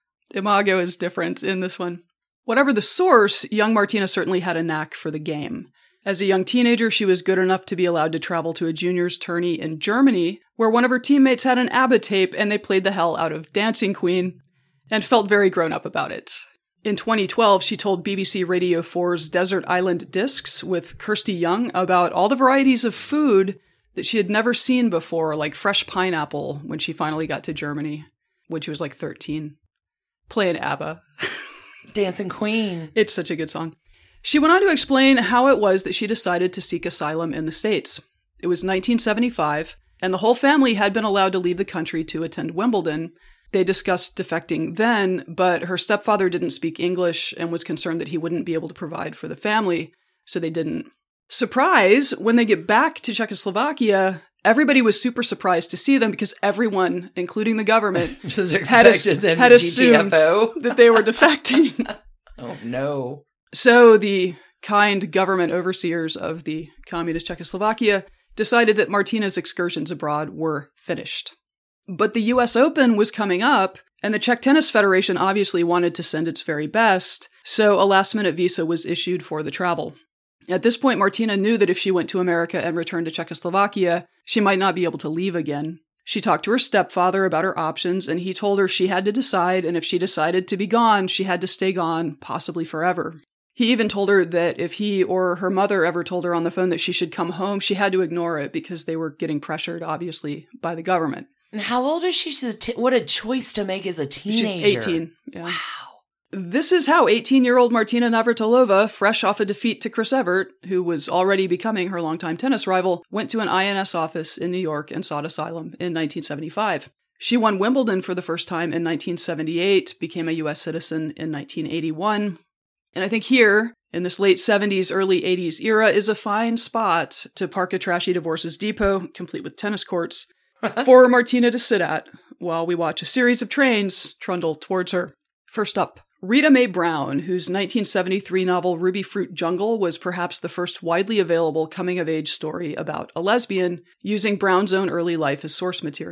imago is different in this one. Whatever the source, young Martina certainly had a knack for the game. As a young teenager, she was good enough to be allowed to travel to a juniors tourney in Germany, where one of her teammates had an ABBA tape and they played the hell out of Dancing Queen, and felt very grown up about it. In twenty twelve, she told B B C Radio four's Desert Island Discs with Kirsty Young about all the varieties of food that she had never seen before, like fresh pineapple, when she finally got to Germany, when she was like thirteen. Playing ABBA. Dancing Queen. It's such a good song. She went on to explain how it was that she decided to seek asylum in the States. It was nineteen seventy-five, and the whole family had been allowed to leave the country to attend Wimbledon. They discussed defecting then, but her stepfather didn't speak English and was concerned that he wouldn't be able to provide for the family, so they didn't. Surprise, when they get back to Czechoslovakia, everybody was super surprised to see them because everyone, including the government, Just had, as- expected them had to assumed G T F O. that they were defecting. Oh, no. So the kind government overseers of the communist Czechoslovakia decided that Martina's excursions abroad were finished. But the U S Open was coming up, and the Czech Tennis Federation obviously wanted to send its very best, so a last-minute visa was issued for the travel. At this point, Martina knew that if she went to America and returned to Czechoslovakia, she might not be able to leave again. She talked to her stepfather about her options, and he told her she had to decide, and if she decided to be gone, she had to stay gone, possibly forever. He even told her that if he or her mother ever told her on the phone that she should come home, she had to ignore it because they were getting pressured, obviously, by the government. And how old is she? She's a t- what a choice to make as a teenager. She's eighteen. Yeah. Wow. This is how eighteen-year-old Martina Navratilova, fresh off a defeat to Chris Evert, who was already becoming her longtime tennis rival, went to an I N S office in New York and sought asylum in nineteen seventy-five. She won Wimbledon for the first time in nineteen seventy-eight, became a U S citizen in nineteen eighty-one. And I think here, in this late seventies, early eighties era, is a fine spot to park a trashy divorces depot, complete with tennis courts, for Martina to sit at while we watch a series of trains trundle towards her. First up, Rita Mae Brown, whose nineteen seventy-three novel Ruby Fruit Jungle was perhaps the first widely available coming-of-age story about a lesbian, using Brown's own early life as source material.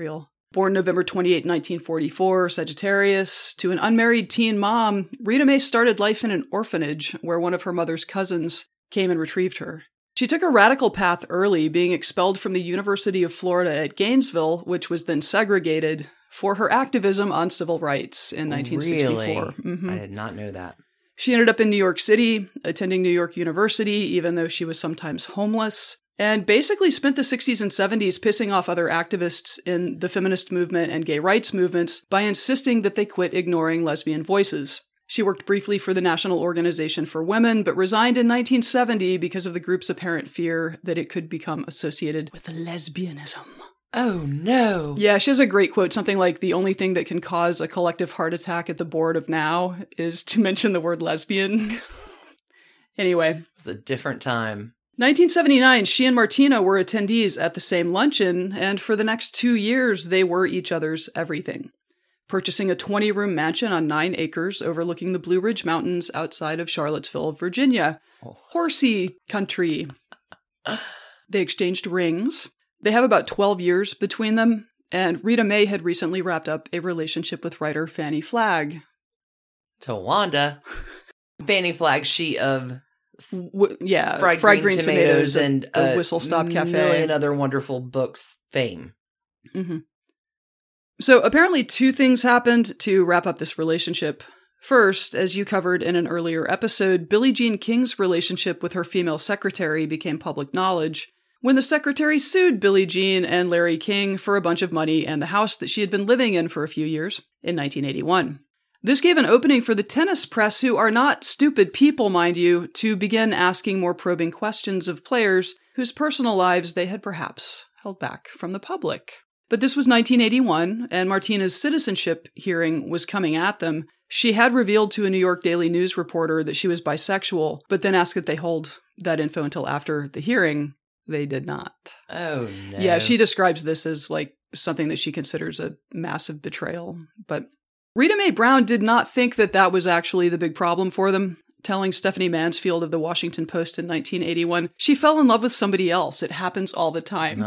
Born November twenty-eighth, nineteen forty-four, Sagittarius, to an unmarried teen mom, Rita Mae started life in an orphanage where one of her mother's cousins came and retrieved her. She took a radical path early, being expelled from the University of Florida at Gainesville, which was then segregated, for her activism on civil rights in nineteen sixty-four. Really? Mm-hmm. I did not know that. She ended up in New York City, attending New York University, even though she was sometimes homeless, and basically spent the sixties and seventies pissing off other activists in the feminist movement and gay rights movements by insisting that they quit ignoring lesbian voices. She worked briefly for the National Organization for Women, but resigned in nineteen seventy because of the group's apparent fear that it could become associated with lesbianism. Oh, no. Yeah, she has a great quote, something like, the only thing that can cause a collective heart attack at the board of now is to mention the word lesbian. Anyway. It was a different time. nineteen seventy-nine, she and Martina were attendees at the same luncheon, and for the next two years, they were each other's everything. Purchasing a twenty-room mansion on nine acres overlooking the Blue Ridge Mountains outside of Charlottesville, Virginia. Oh. Horsey country. They exchanged rings. They have about twelve years between them, and Rita Mae had recently wrapped up a relationship with writer Fannie Flagg. To Wanda. Fannie Flagg, she of W- yeah, Fried, Fried Green, Green, Tomatoes, Tomatoes, and the uh, Whistle Stop Cafe. million other wonderful books fame. Mm-hmm. So apparently two things happened to wrap up this relationship. First, as you covered in an earlier episode, Billie Jean King's relationship with her female secretary became public knowledge when the secretary sued Billie Jean and Larry King for a bunch of money and the house that she had been living in for a few years in nineteen eighty-one. This gave an opening for the tennis press, who are not stupid people, mind you, to begin asking more probing questions of players whose personal lives they had perhaps held back from the public. But this was nineteen eighty-one, and Martina's citizenship hearing was coming at them. She had revealed to a New York Daily News reporter that she was bisexual, but then asked that they hold that info until after the hearing. They did not. Oh, no. Yeah, she describes this as like something that she considers a massive betrayal. But Rita Mae Brown did not think that that was actually the big problem for them. Telling Stephanie Mansfield of the Washington Post in nineteen eighty-one, she fell in love with somebody else. It happens all the time.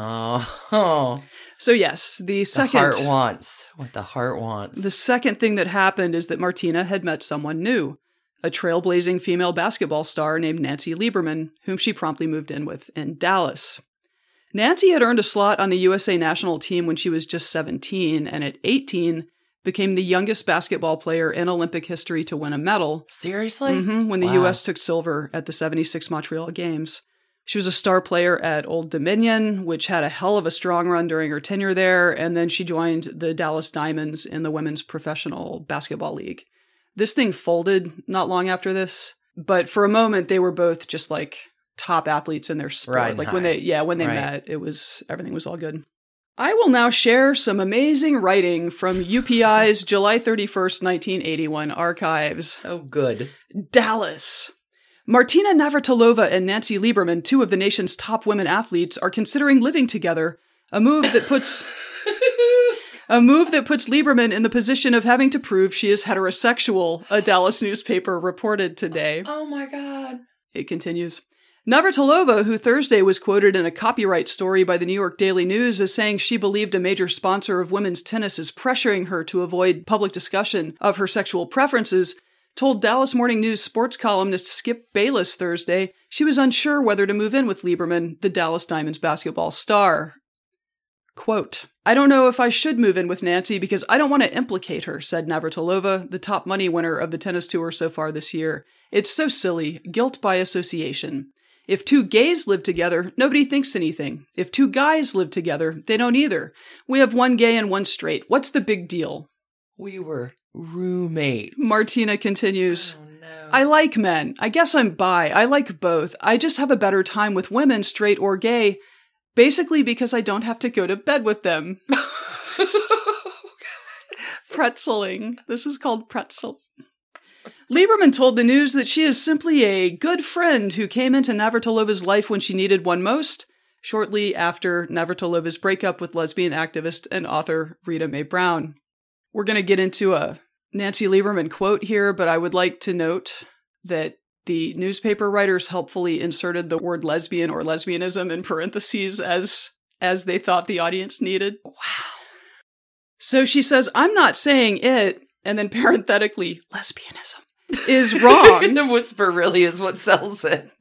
Oh. So yes, the second... The heart wants what the heart wants. The second thing that happened is that Martina had met someone new, a trailblazing female basketball star named Nancy Lieberman, whom she promptly moved in with in Dallas. Nancy had earned a slot on the U S A national team when she was just seventeen, and at eighteen, became the youngest basketball player in Olympic history to win a medal. Seriously? Mm-hmm, when the Wow. U S took silver at the seventy-six Montreal Games. She was a star player at Old Dominion, which had a hell of a strong run during her tenure there, and then she joined the Dallas Diamonds in the Women's Professional Basketball League. This thing folded not long after this, but for a moment they were both just like top athletes in their sport. Riding like when high. they, yeah, when they Right. met, it was, everything was all good. I will now share some amazing writing from U P I's July thirty-first, nineteen eighty-one archives. Oh, good. Dallas. Martina Navratilova and Nancy Lieberman, two of the nation's top women athletes, are considering living together, a move that puts a move that puts Lieberman in the position of having to prove she is heterosexual, a Dallas newspaper reported today. Oh, my God. It continues. Navratilova, who Thursday was quoted in a copyright story by the New York Daily News as saying she believed a major sponsor of women's tennis is pressuring her to avoid public discussion of her sexual preferences, told Dallas Morning News sports columnist Skip Bayless Thursday she was unsure whether to move in with Lieberman, the Dallas Diamonds basketball star. Quote, I don't know if I should move in with Nancy because I don't want to implicate her, said Navratilova, the top money winner of the tennis tour so far this year. It's so silly. Guilt by association. If two gays live together, nobody thinks anything. If two guys live together, they don't either. We have one gay and one straight. What's the big deal? We were roommates. Martina continues. Oh, no. I like men. I guess I'm bi. I like both. I just have a better time with women, straight or gay, basically because I don't have to go to bed with them. Pretzeling. This is called pretzel. Lieberman told the News that she is simply a good friend who came into Navratilova's life when she needed one most, shortly after Navratilova's breakup with lesbian activist and author Rita Mae Brown. We're going to get into a Nancy Lieberman quote here, but I would like to note that the newspaper writers helpfully inserted the word lesbian or lesbianism in parentheses as as they thought the audience needed. Wow. So she says, I'm not saying it, and then parenthetically, lesbianism is wrong. The whisper really is what sells it.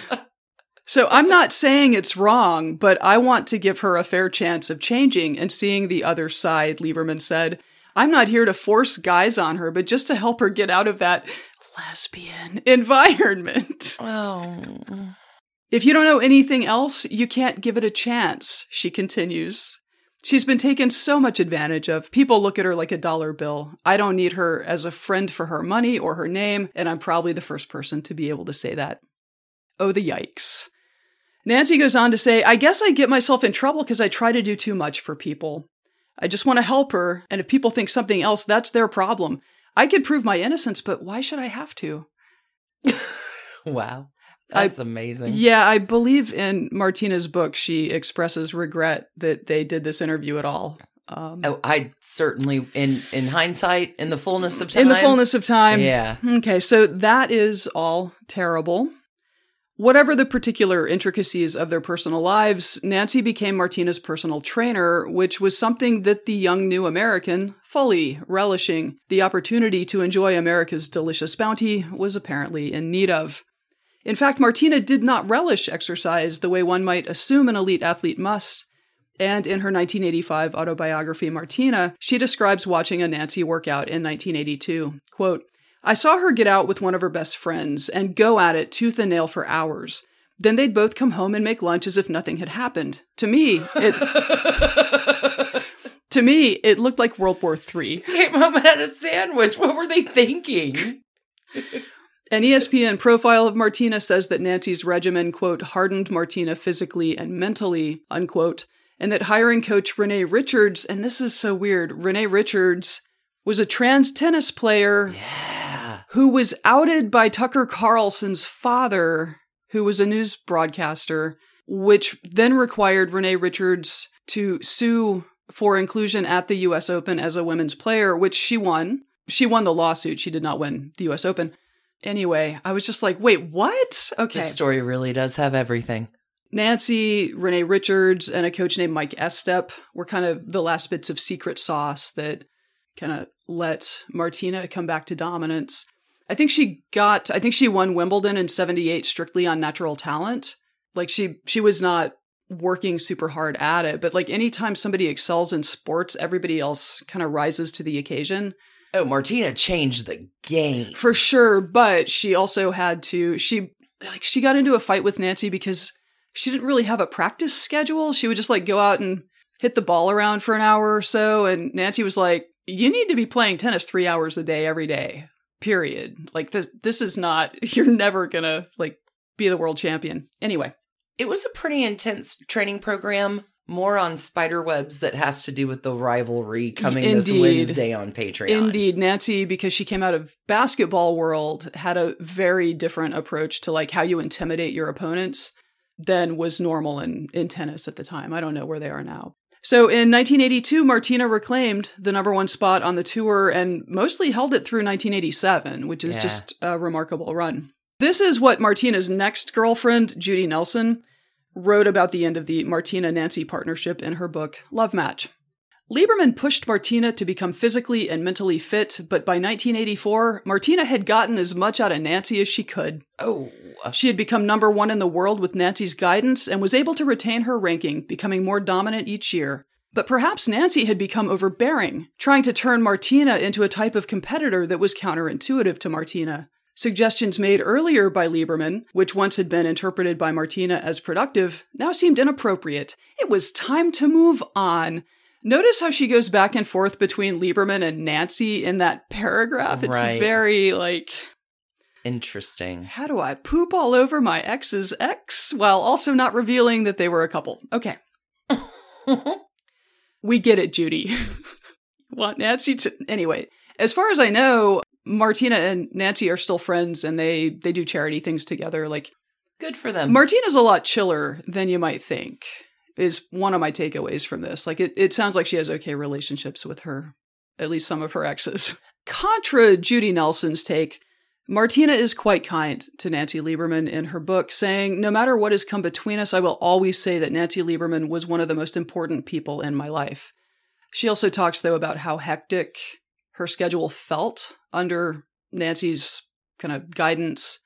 So I'm not saying it's wrong, but I want to give her a fair chance of changing and seeing the other side, Lieberman said. I'm not here to force guys on her, but just to help her get out of that lesbian environment. Oh. If you don't know anything else, you can't give it a chance, she continues. She's been taken so much advantage of. People look at her like a dollar bill. I don't need her as a friend for her money or her name, and I'm probably the first person to be able to say that. Oh, the yikes. Nancy goes on to say, I guess I get myself in trouble because I try to do too much for people. I just want to help her, and if people think something else, that's their problem. I could prove my innocence, but why should I have to? Wow. That's I, amazing. Yeah, I believe in Martina's book, she expresses regret that they did this interview at all. Um, oh, I certainly, in, in hindsight, in the fullness of time. In the fullness of time. Yeah. Okay, so that is all terrible. Whatever the particular intricacies of their personal lives, Nancy became Martina's personal trainer, which was something that the young new American, fully relishing the opportunity to enjoy America's delicious bounty, was apparently in need of. In fact, Martina did not relish exercise the way one might assume an elite athlete must. And in her nineteen eighty-five autobiography, Martina, she describes watching a Nancy workout in nineteen eighty-two. Quote, I saw her get out with one of her best friends and go at it tooth and nail for hours. Then they'd both come home and make lunch as if nothing had happened. To me, it... to me, it looked like World War Three. Came home and had a sandwich. What were they thinking? An E S P N profile of Martina says that Nancy's regimen, quote, hardened Martina physically and mentally, unquote, and that hiring coach Renee Richards, and this is so weird, Renee Richards was a trans tennis player Yeah. who was outed by Tucker Carlson's father, who was a news broadcaster, which then required Renee Richards to sue for inclusion at the U S Open as a women's player, which she won. She won the lawsuit. She did not win the U S Open. Anyway, I was just like, wait, what? Okay. This story really does have everything. Nancy, Renee Richards, and a coach named Mike Estep were kind of the last bits of secret sauce that kind of let Martina come back to dominance. I think she got, I think she won Wimbledon in seventy-eight strictly on natural talent. Like she, she was not working super hard at it, but like anytime somebody excels in sports, everybody else kind of rises to the occasion. Oh, Martina changed the game. For sure, but she also had to, she, like, she got into a fight with Nancy because she didn't really have a practice schedule. She would just, like, go out and hit the ball around for an hour or so, and Nancy was like, you need to be playing tennis three hours a day every day, period. Like, this, this is not, you're never gonna, like, be the world champion. Anyway. It was a pretty intense training program. More on spider webs that has to do with the rivalry coming Indeed. this Wednesday on Patreon. Indeed. Nancy, because she came out of basketball world, had a very different approach to like how you intimidate your opponents than was normal in, in tennis at the time. I don't know where they are now. So in nineteen eighty-two, Martina reclaimed the number one spot on the tour and mostly held it through nineteen eighty-seven, which is Yeah. just a remarkable run. This is what Martina's next girlfriend, Judy Nelson, wrote about the end of the Martina-Nancy partnership in her book, Love Match. Lieberman pushed Martina to become physically and mentally fit, but by nineteen eighty-four, Martina had gotten as much out of Nancy as she could. Oh. She had become number one in the world with Nancy's guidance and was able to retain her ranking, becoming more dominant each year. But perhaps Nancy had become overbearing, trying to turn Martina into a type of competitor that was counterintuitive to Martina. Suggestions made earlier by Lieberman, which once had been interpreted by Martina as productive, now seemed inappropriate. It was time to move on. Notice how she goes back and forth between Lieberman and Nancy in that paragraph. It's Right. very, like, Interesting. how do I poop all over my ex's ex while also not revealing that they were a couple? Okay. We get it, Judy. Want Nancy to... Anyway, as far as I know, Martina and Nancy are still friends and they, they do charity things together. Like, Good for them. Martina's a lot chiller than you might think, is one of my takeaways from this. Like, it, it sounds like she has okay relationships with her, at least some of her exes. Contra Judy Nelson's take, Martina is quite kind to Nancy Lieberman in her book, saying, no matter what has come between us, I will always say that Nancy Lieberman was one of the most important people in my life. She also talks, though, about how hectic her schedule felt under Nancy's kind of guidance.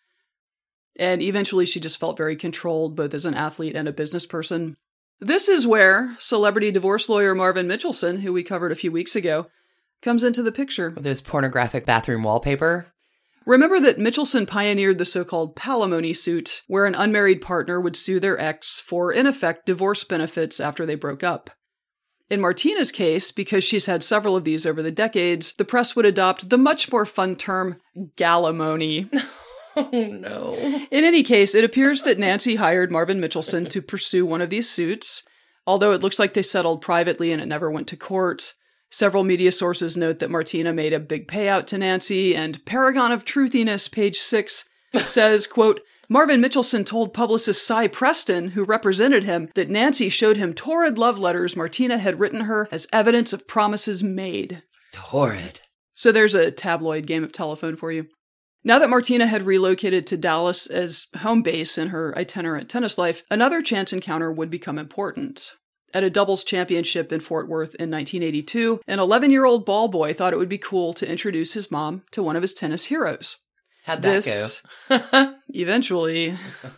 And eventually she just felt very controlled, both as an athlete and a business person. This is where celebrity divorce lawyer Marvin Mitchelson, who we covered a few weeks ago, comes into the picture. With his pornographic bathroom wallpaper. Remember that Mitchelson pioneered the so-called palimony suit, where an unmarried partner would sue their ex for, in effect, divorce benefits after they broke up. In Martina's case, because she's had several of these over the decades, the press would adopt the much more fun term gallimony. Oh, no. In any case, it appears that Nancy hired Marvin Mitchelson to pursue one of these suits, although it looks like they settled privately and it never went to court. Several media sources note that Martina made a big payout to Nancy, and Paragon of Truthiness, page six, says, quote, Marvin Mitchelson told publicist Cy Preston, who represented him, that Nancy showed him torrid love letters Martina had written her as evidence of promises made. Torrid. So there's a tabloid game of telephone for you. Now that Martina had relocated to Dallas as home base in her itinerant tennis life, another chance encounter would become important. At a doubles championship in Fort Worth in nineteen eighty-two, an eleven-year-old ball boy thought it would be cool to introduce his mom to one of his tennis heroes. How'd that this, go? Eventually.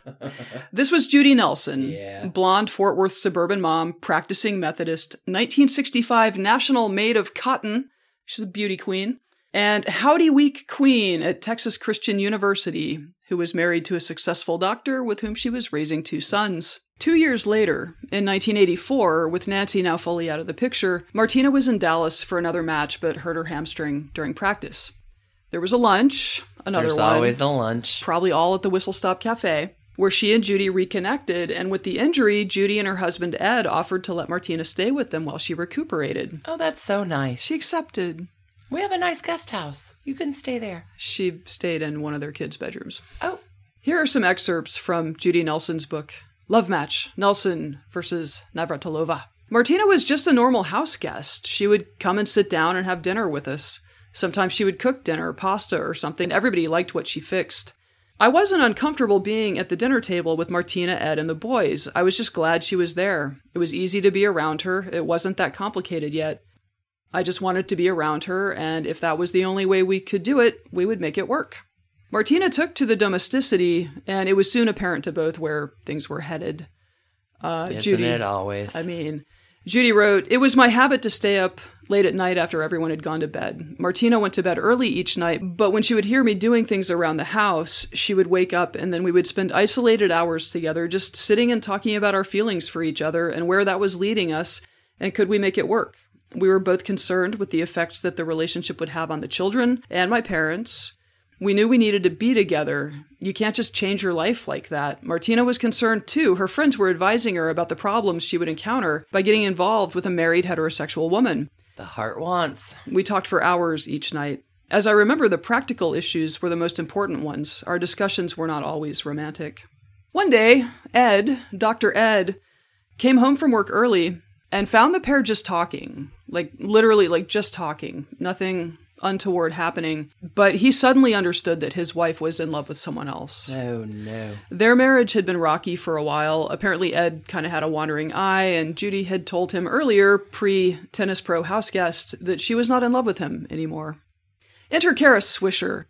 This was Judy Nelson, Yeah. blonde Fort Worth suburban mom, practicing Methodist, nineteen sixty-five National Maid of Cotton. She's a beauty queen. And Howdy Week queen at Texas Christian University, who was married to a successful doctor with whom she was raising two sons. Two years later, in nineteen eighty-four, with Nancy now fully out of the picture, Martina was in Dallas for another match but hurt her hamstring during practice. There was a lunch, another There's one. always a lunch. Probably all at the Whistle Stop Cafe, where she and Judy reconnected, and with the injury, Judy and her husband Ed offered to let Martina stay with them while she recuperated. Oh, that's so nice. She accepted. We have a nice guest house. You can stay there. She stayed in one of their kids' bedrooms. Oh. Here are some excerpts from Judy Nelson's book, Love Match, Nelson versus Navratilova. Martina was just a normal house guest. She would come and sit down and have dinner with us. Sometimes she would cook dinner, pasta or something. Everybody liked what she fixed. I wasn't uncomfortable being at the dinner table with Martina, Ed, and the boys. I was just glad she was there. It was easy to be around her. It wasn't that complicated yet. I just wanted to be around her, and if that was the only way we could do it, we would make it work. Martina took to the domesticity, and it was soon apparent to both where things were headed. Uh, Isn't Judy, it always? I mean, Judy wrote, "It was my habit to stay up late at night after everyone had gone to bed. Martina went to bed early each night, but when she would hear me doing things around the house, she would wake up and then we would spend isolated hours together just sitting and talking about our feelings for each other and where that was leading us and could we make it work. We were both concerned with the effects that the relationship would have on the children and my parents. We knew we needed to be together. You can't just change your life like that. Martina was concerned too. Her friends were advising her about the problems she would encounter by getting involved with a married heterosexual woman. The heart wants. We talked for hours each night. As I remember, the practical issues were the most important ones. Our discussions were not always romantic. One day, Ed, Doctor Ed, came home from work early and found the pair just talking. Like, literally, like, just talking. Nothing untoward happening. But he suddenly understood that his wife was in love with someone else. Oh, no. Their marriage had been rocky for a while. Apparently, Ed kind of had a wandering eye, and Judy had told him earlier, pre-Tennis Pro house guest, that she was not in love with him anymore. Enter Kara Swisher,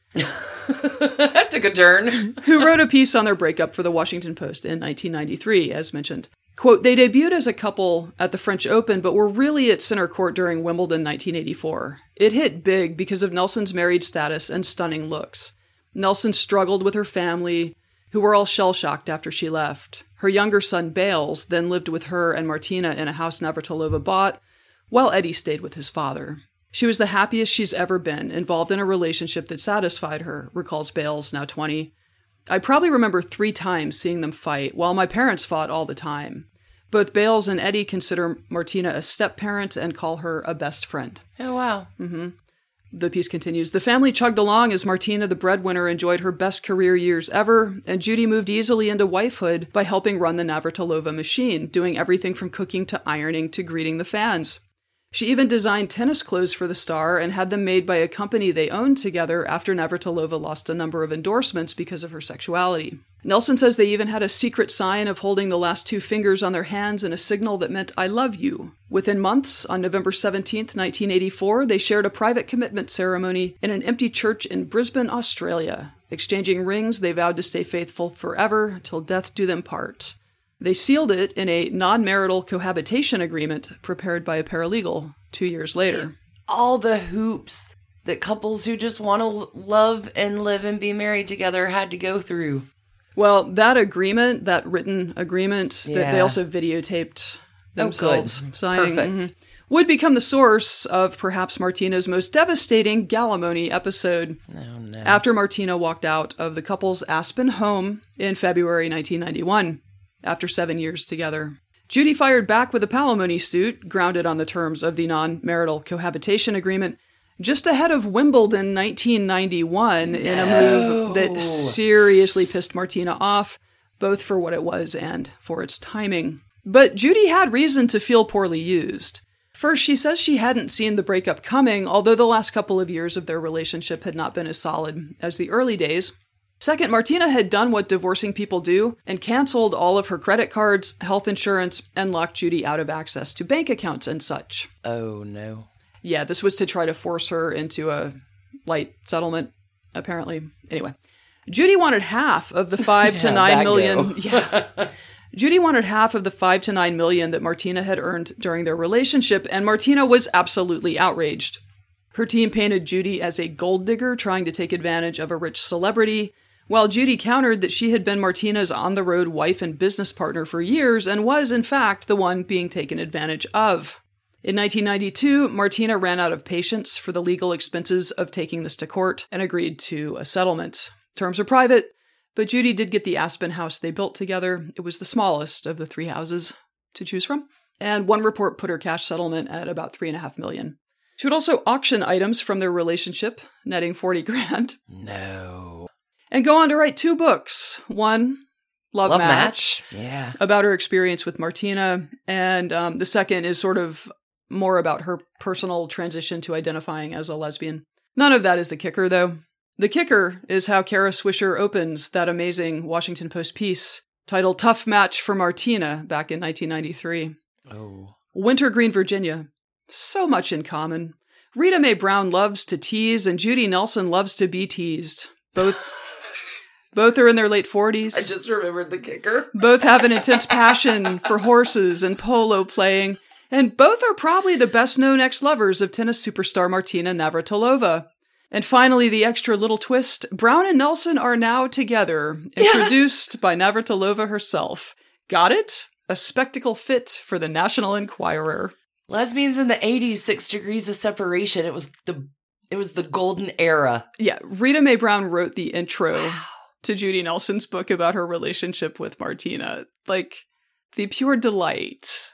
That took a turn. who wrote a piece on their breakup for the Washington Post in nineteen ninety-three, as mentioned. Quote, "They debuted as a couple at the French Open, but were really at center court during Wimbledon nineteen eighty-four. It hit big because of Nelson's married status and stunning looks. Nelson struggled with her family, who were all shell-shocked after she left. Her younger son, Bales, then lived with her and Martina in a house Navratilova bought, while Eddie stayed with his father. She was the happiest she's ever been, involved in a relationship that satisfied her," recalls Bales, now twenty. "I probably remember three times seeing them fight, while my parents fought all the time. Both Bales and Eddie consider Martina a step-parent and call her a best friend." Oh, wow. Mm-hmm. The piece continues, "The family chugged along as Martina, the breadwinner, enjoyed her best career years ever, and Judy moved easily into wifehood by helping run the Navratilova machine, doing everything from cooking to ironing to greeting the fans. She even designed tennis clothes for the star and had them made by a company they owned together after Navratilova lost a number of endorsements because of her sexuality. Nelson says they even had a secret sign of holding the last two fingers on their hands in a signal that meant, I love you. Within months, on November seventeenth, nineteen eighty-four, they shared a private commitment ceremony in an empty church in Brisbane, Australia. Exchanging rings, they vowed to stay faithful forever till death do them part. They sealed it in a non-marital cohabitation agreement prepared by a paralegal two years later. All the hoops that couples who just want to love and live and be married together had to go through. Well, that agreement, that written agreement Yeah. that they also videotaped themselves Oh, good. signing, Perfect. mhm, would become the source of perhaps Martina's most devastating Gallimony episode. Oh, no. After Martina walked out of the couple's Aspen home in February nineteen ninety-one, after seven years together. Judy fired back with a palimony suit, grounded on the terms of the non-marital cohabitation agreement, just ahead of Wimbledon nineteen ninety-one in a move that No. seriously pissed Martina off, both for what it was and for its timing. But Judy had reason to feel poorly used. First, she says she hadn't seen the breakup coming, although the last couple of years of their relationship had not been as solid as the early days. Second, Martina had done what divorcing people do and canceled all of her credit cards, health insurance, and locked Judy out of access to bank accounts and such. Oh, no. Yeah, this was to try to force her into a light settlement, apparently. Anyway, Judy wanted half of the five to How'd nine that million. go? Yeah. Judy wanted half of the five to nine million that Martina had earned during their relationship, and Martina was absolutely outraged. Her team painted Judy as a gold digger trying to take advantage of a rich celebrity, while Judy countered that she had been Martina's on-the-road wife and business partner for years and was, in fact, the one being taken advantage of. In nineteen ninety-two, Martina ran out of patience for the legal expenses of taking this to court and agreed to a settlement. Terms are private, but Judy did get the Aspen house they built together. It was the smallest of the three houses to choose from, and one report put her cash settlement at about three and a half million. She would also auction items from their relationship, netting forty grand. No. And go on to write two books. One, Love, Love Match, Match? Yeah. about her experience with Martina. And um, the second is sort of more about her personal transition to identifying as a lesbian. None of that is the kicker, though. The kicker is how Kara Swisher opens that amazing Washington Post piece titled Tough Match for Martina back in nineteen ninety-three. Oh. Wintergreen, Virginia. So much in common. Rita Mae Brown loves to tease, and Judy Nelson loves to be teased. Both both are in their late forties. I just remembered the kicker. Both have an intense passion for horses and polo playing, and both are probably the best-known ex-lovers of tennis superstar Martina Navratilova. And finally, the extra little twist, Brown and Nelson are now together, introduced by Navratilova herself. Got it? A spectacle fit for the National Enquirer. Lesbians in the eighties, Six Degrees of Separation. It was the it was the golden era. Yeah, Rita Mae Brown wrote the intro to Judy Nelson's book about her relationship with Martina. Like, the pure delight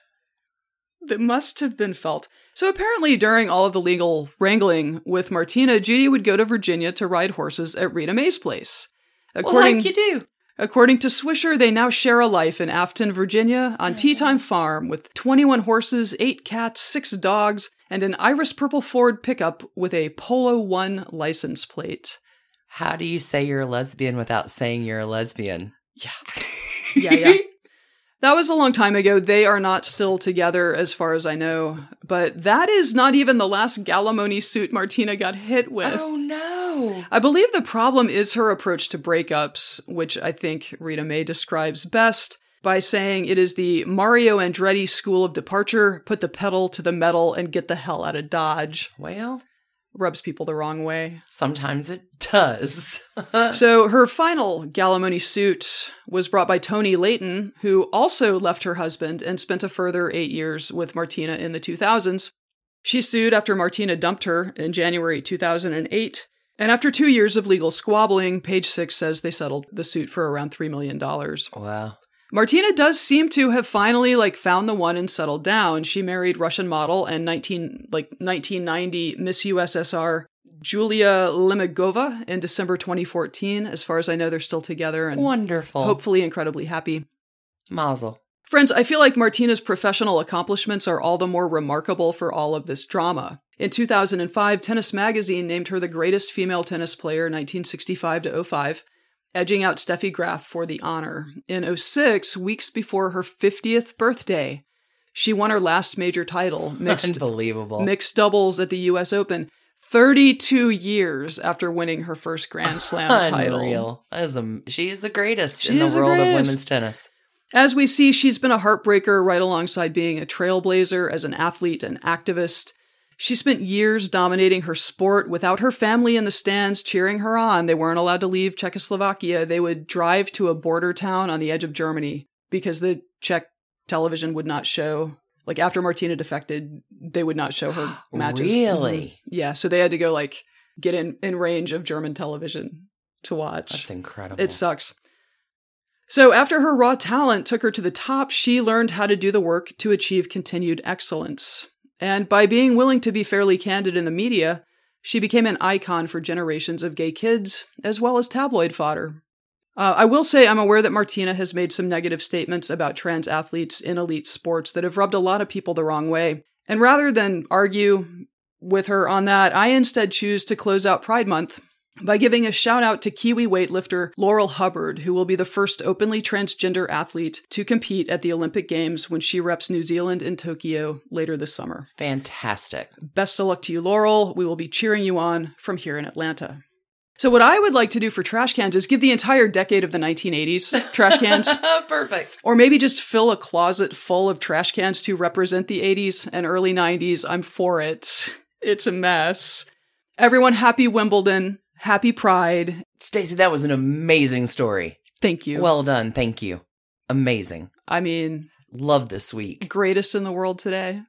that must have been felt. So apparently during all of the legal wrangling with Martina, Judy would go to Virginia to ride horses at Rita Mae's place. Well, like you do. According to Swisher, they now share a life in Afton, Virginia, on Tea Time Farm with twenty-one horses, eight cats, six dogs, and an iris purple Ford pickup with a Polo One license plate. How do you say you're a lesbian without saying you're a lesbian? Yeah. Yeah, yeah. That was a long time ago. They are not still together as far as I know. But that is not even the last Gallimony suit Martina got hit with. Oh, no. I believe the problem is her approach to breakups, which I think Rita Mae describes best by saying it is the Mario Andretti school of departure, put the pedal to the metal and get the hell out of Dodge. Well, Rubs people the wrong way. sometimes it does. So her final Gallimony suit was brought by Toni Layton, who also left her husband and spent a further eight years with Martina in the two thousands. She sued after Martina dumped her in January two thousand eight. And after two years of legal squabbling, Page Six says they settled the suit for around three million dollars. Wow. Martina does seem to have finally like found the one and settled down. She married Russian model and nineteen like nineteen ninety Miss U S S R Julia Lemegova in December twenty fourteen. As far as I know, they're still together and Wonderful. hopefully incredibly happy. Mazel. Friends, I feel like Martina's professional accomplishments are all the more remarkable for all of this drama. In two thousand five, Tennis Magazine named her the greatest female tennis player nineteen sixty-five to oh five, edging out Steffi Graf for the honor. In oh six, weeks before her fiftieth birthday, she won her last major title, mixed, Unbelievable. mixed doubles at the U S Open, thirty-two years after winning her first Grand Slam title. Unreal. That is a, she's the greatest She in the is the world of greatest. women's tennis. As we see, she's been a heartbreaker right alongside being a trailblazer as an athlete and activist. She spent years dominating her sport without her family in the stands cheering her on. They weren't allowed to leave Czechoslovakia. They would drive to a border town on the edge of Germany because the Czech television would not show, like after Martina defected, they would not show her matches. Really? Yeah, so they had to go like get in, in range of German television to watch. That's incredible. It sucks. So after her raw talent took her to the top, she learned how to do the work to achieve continued excellence. And by being willing to be fairly candid in the media, she became an icon for generations of gay kids, as well as tabloid fodder. Uh, I will say I'm aware that Martina has made some negative statements about trans athletes in elite sports that have rubbed a lot of people the wrong way. And rather than argue with her on that, I instead choose to close out Pride Month by giving a shout out to Kiwi weightlifter Laurel Hubbard, who will be the first openly transgender athlete to compete at the Olympic Games when she reps New Zealand in Tokyo later this summer. Fantastic. Best of luck to you, Laurel. We will be cheering you on from here in Atlanta. So what I would like to do for trash cans is give the entire decade of the nineteen eighties trash cans. Perfect. Or maybe just fill a closet full of trash cans to represent the eighties and early nineties. I'm for it. It's a mess. Everyone, happy Wimbledon. Happy Pride. Stacey, that was an amazing story. Thank you. Well done. Thank you. Amazing. I mean, Love this week. greatest in the world today.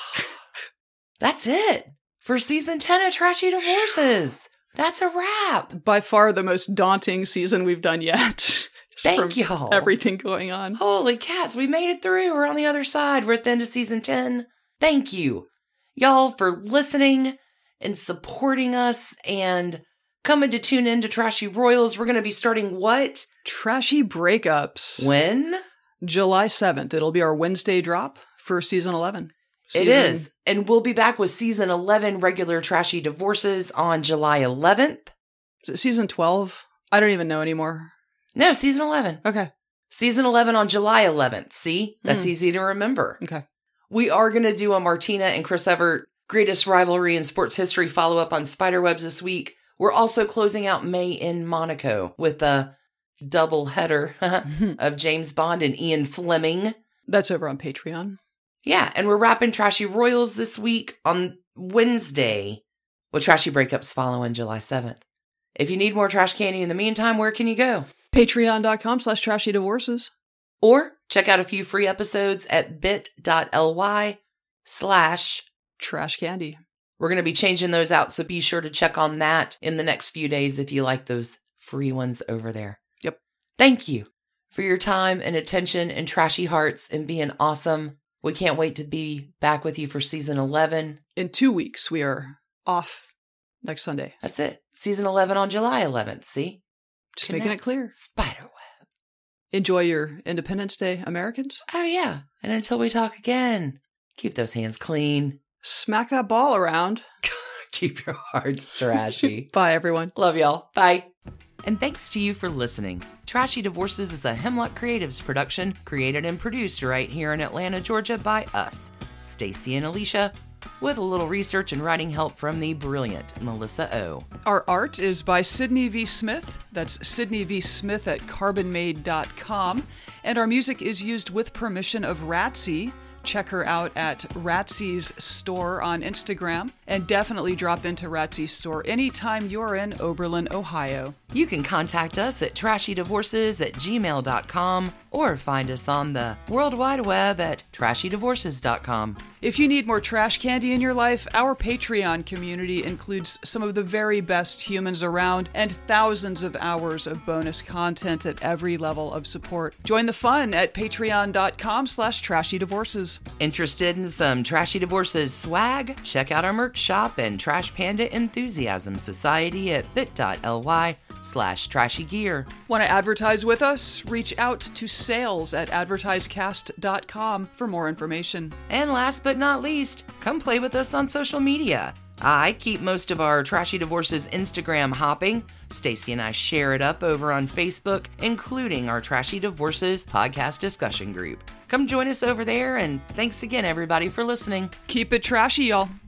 That's it for season ten of Trashy Divorces. That's a wrap. By far the most daunting season we've done yet. Just Thank from y'all. Everything going on. Holy cats, we made it through. We're on the other side. We're at the end of season ten. Thank you, y'all, for listening and supporting us and coming to tune in to Trashy Royals. We're going to be starting what? Trashy Breakups. When? July seventh. It'll be our Wednesday drop for season eleven. It is. And we'll be back with season eleven regular Trashy Divorces on July eleventh. Is it season twelve? I don't even know anymore. No, season eleven. Okay. Season eleven on July eleventh. See? That's Mm. easy to remember. Okay. We are going to do a Martina and Chris Evert greatest rivalry in sports history follow-up on Spiderwebs this week. We're also closing out May in Monaco with a double header of James Bond and Ian Fleming. That's over on Patreon. Yeah, and we're wrapping Trashy Royals this week on Wednesday with Trashy Breakups following July seventh. If you need more trash candy in the meantime, where can you go? Patreon.com slash trashy divorces. Or check out a few free episodes at bit.ly slash Trash candy. We're going to be changing those out, so be sure to check on that in the next few days if you like those free ones over there. Yep. Thank you for your time and attention and trashy hearts and being awesome. We can't wait to be back with you for season eleven. In two weeks, we are off next Sunday. That's it. Season eleven on July eleventh. See? Just making it Connects. clear. Spiderweb. Enjoy your Independence Day, Americans. Oh, yeah. And until we talk again, keep those hands clean. Smack that ball around. Keep your hearts trashy. Bye, everyone. Love y'all. Bye. And thanks to you for listening. Trashy Divorces is a Hemlock Creatives production, created and produced right here in Atlanta, Georgia by us, Stacey and Alicia, with a little research and writing help from the brilliant Melissa O. Our art is by Sydney V. Smith. That's Sydney V. Smith at carbon made dot com. And our music is used with permission of Ratsy. Check her out at Ratsy's store on Instagram, and definitely drop into Ratsy's store anytime you're in Oberlin, Ohio. You can contact us at trashydivorces at gmail dot com or find us on the World Wide Web at trashy divorces dot com. If you need more trash candy in your life, our Patreon community includes some of the very best humans around and thousands of hours of bonus content at every level of support. Join the fun at patreon.com slash trashy divorces. Interested in some Trashy Divorces swag? Check out our merch shop and Trash Panda Enthusiasm Society at bit.ly slash trashy gear. Want to advertise with us? Reach out to sales at advertisecast dot com for more information. And last but not least, come play with us on social media. I keep most of our Trashy Divorces Instagram hopping. Stacy and I share it up over on Facebook, including our Trashy Divorces podcast discussion group. Come join us over there, and thanks again, everybody, for listening. Keep it trashy, y'all.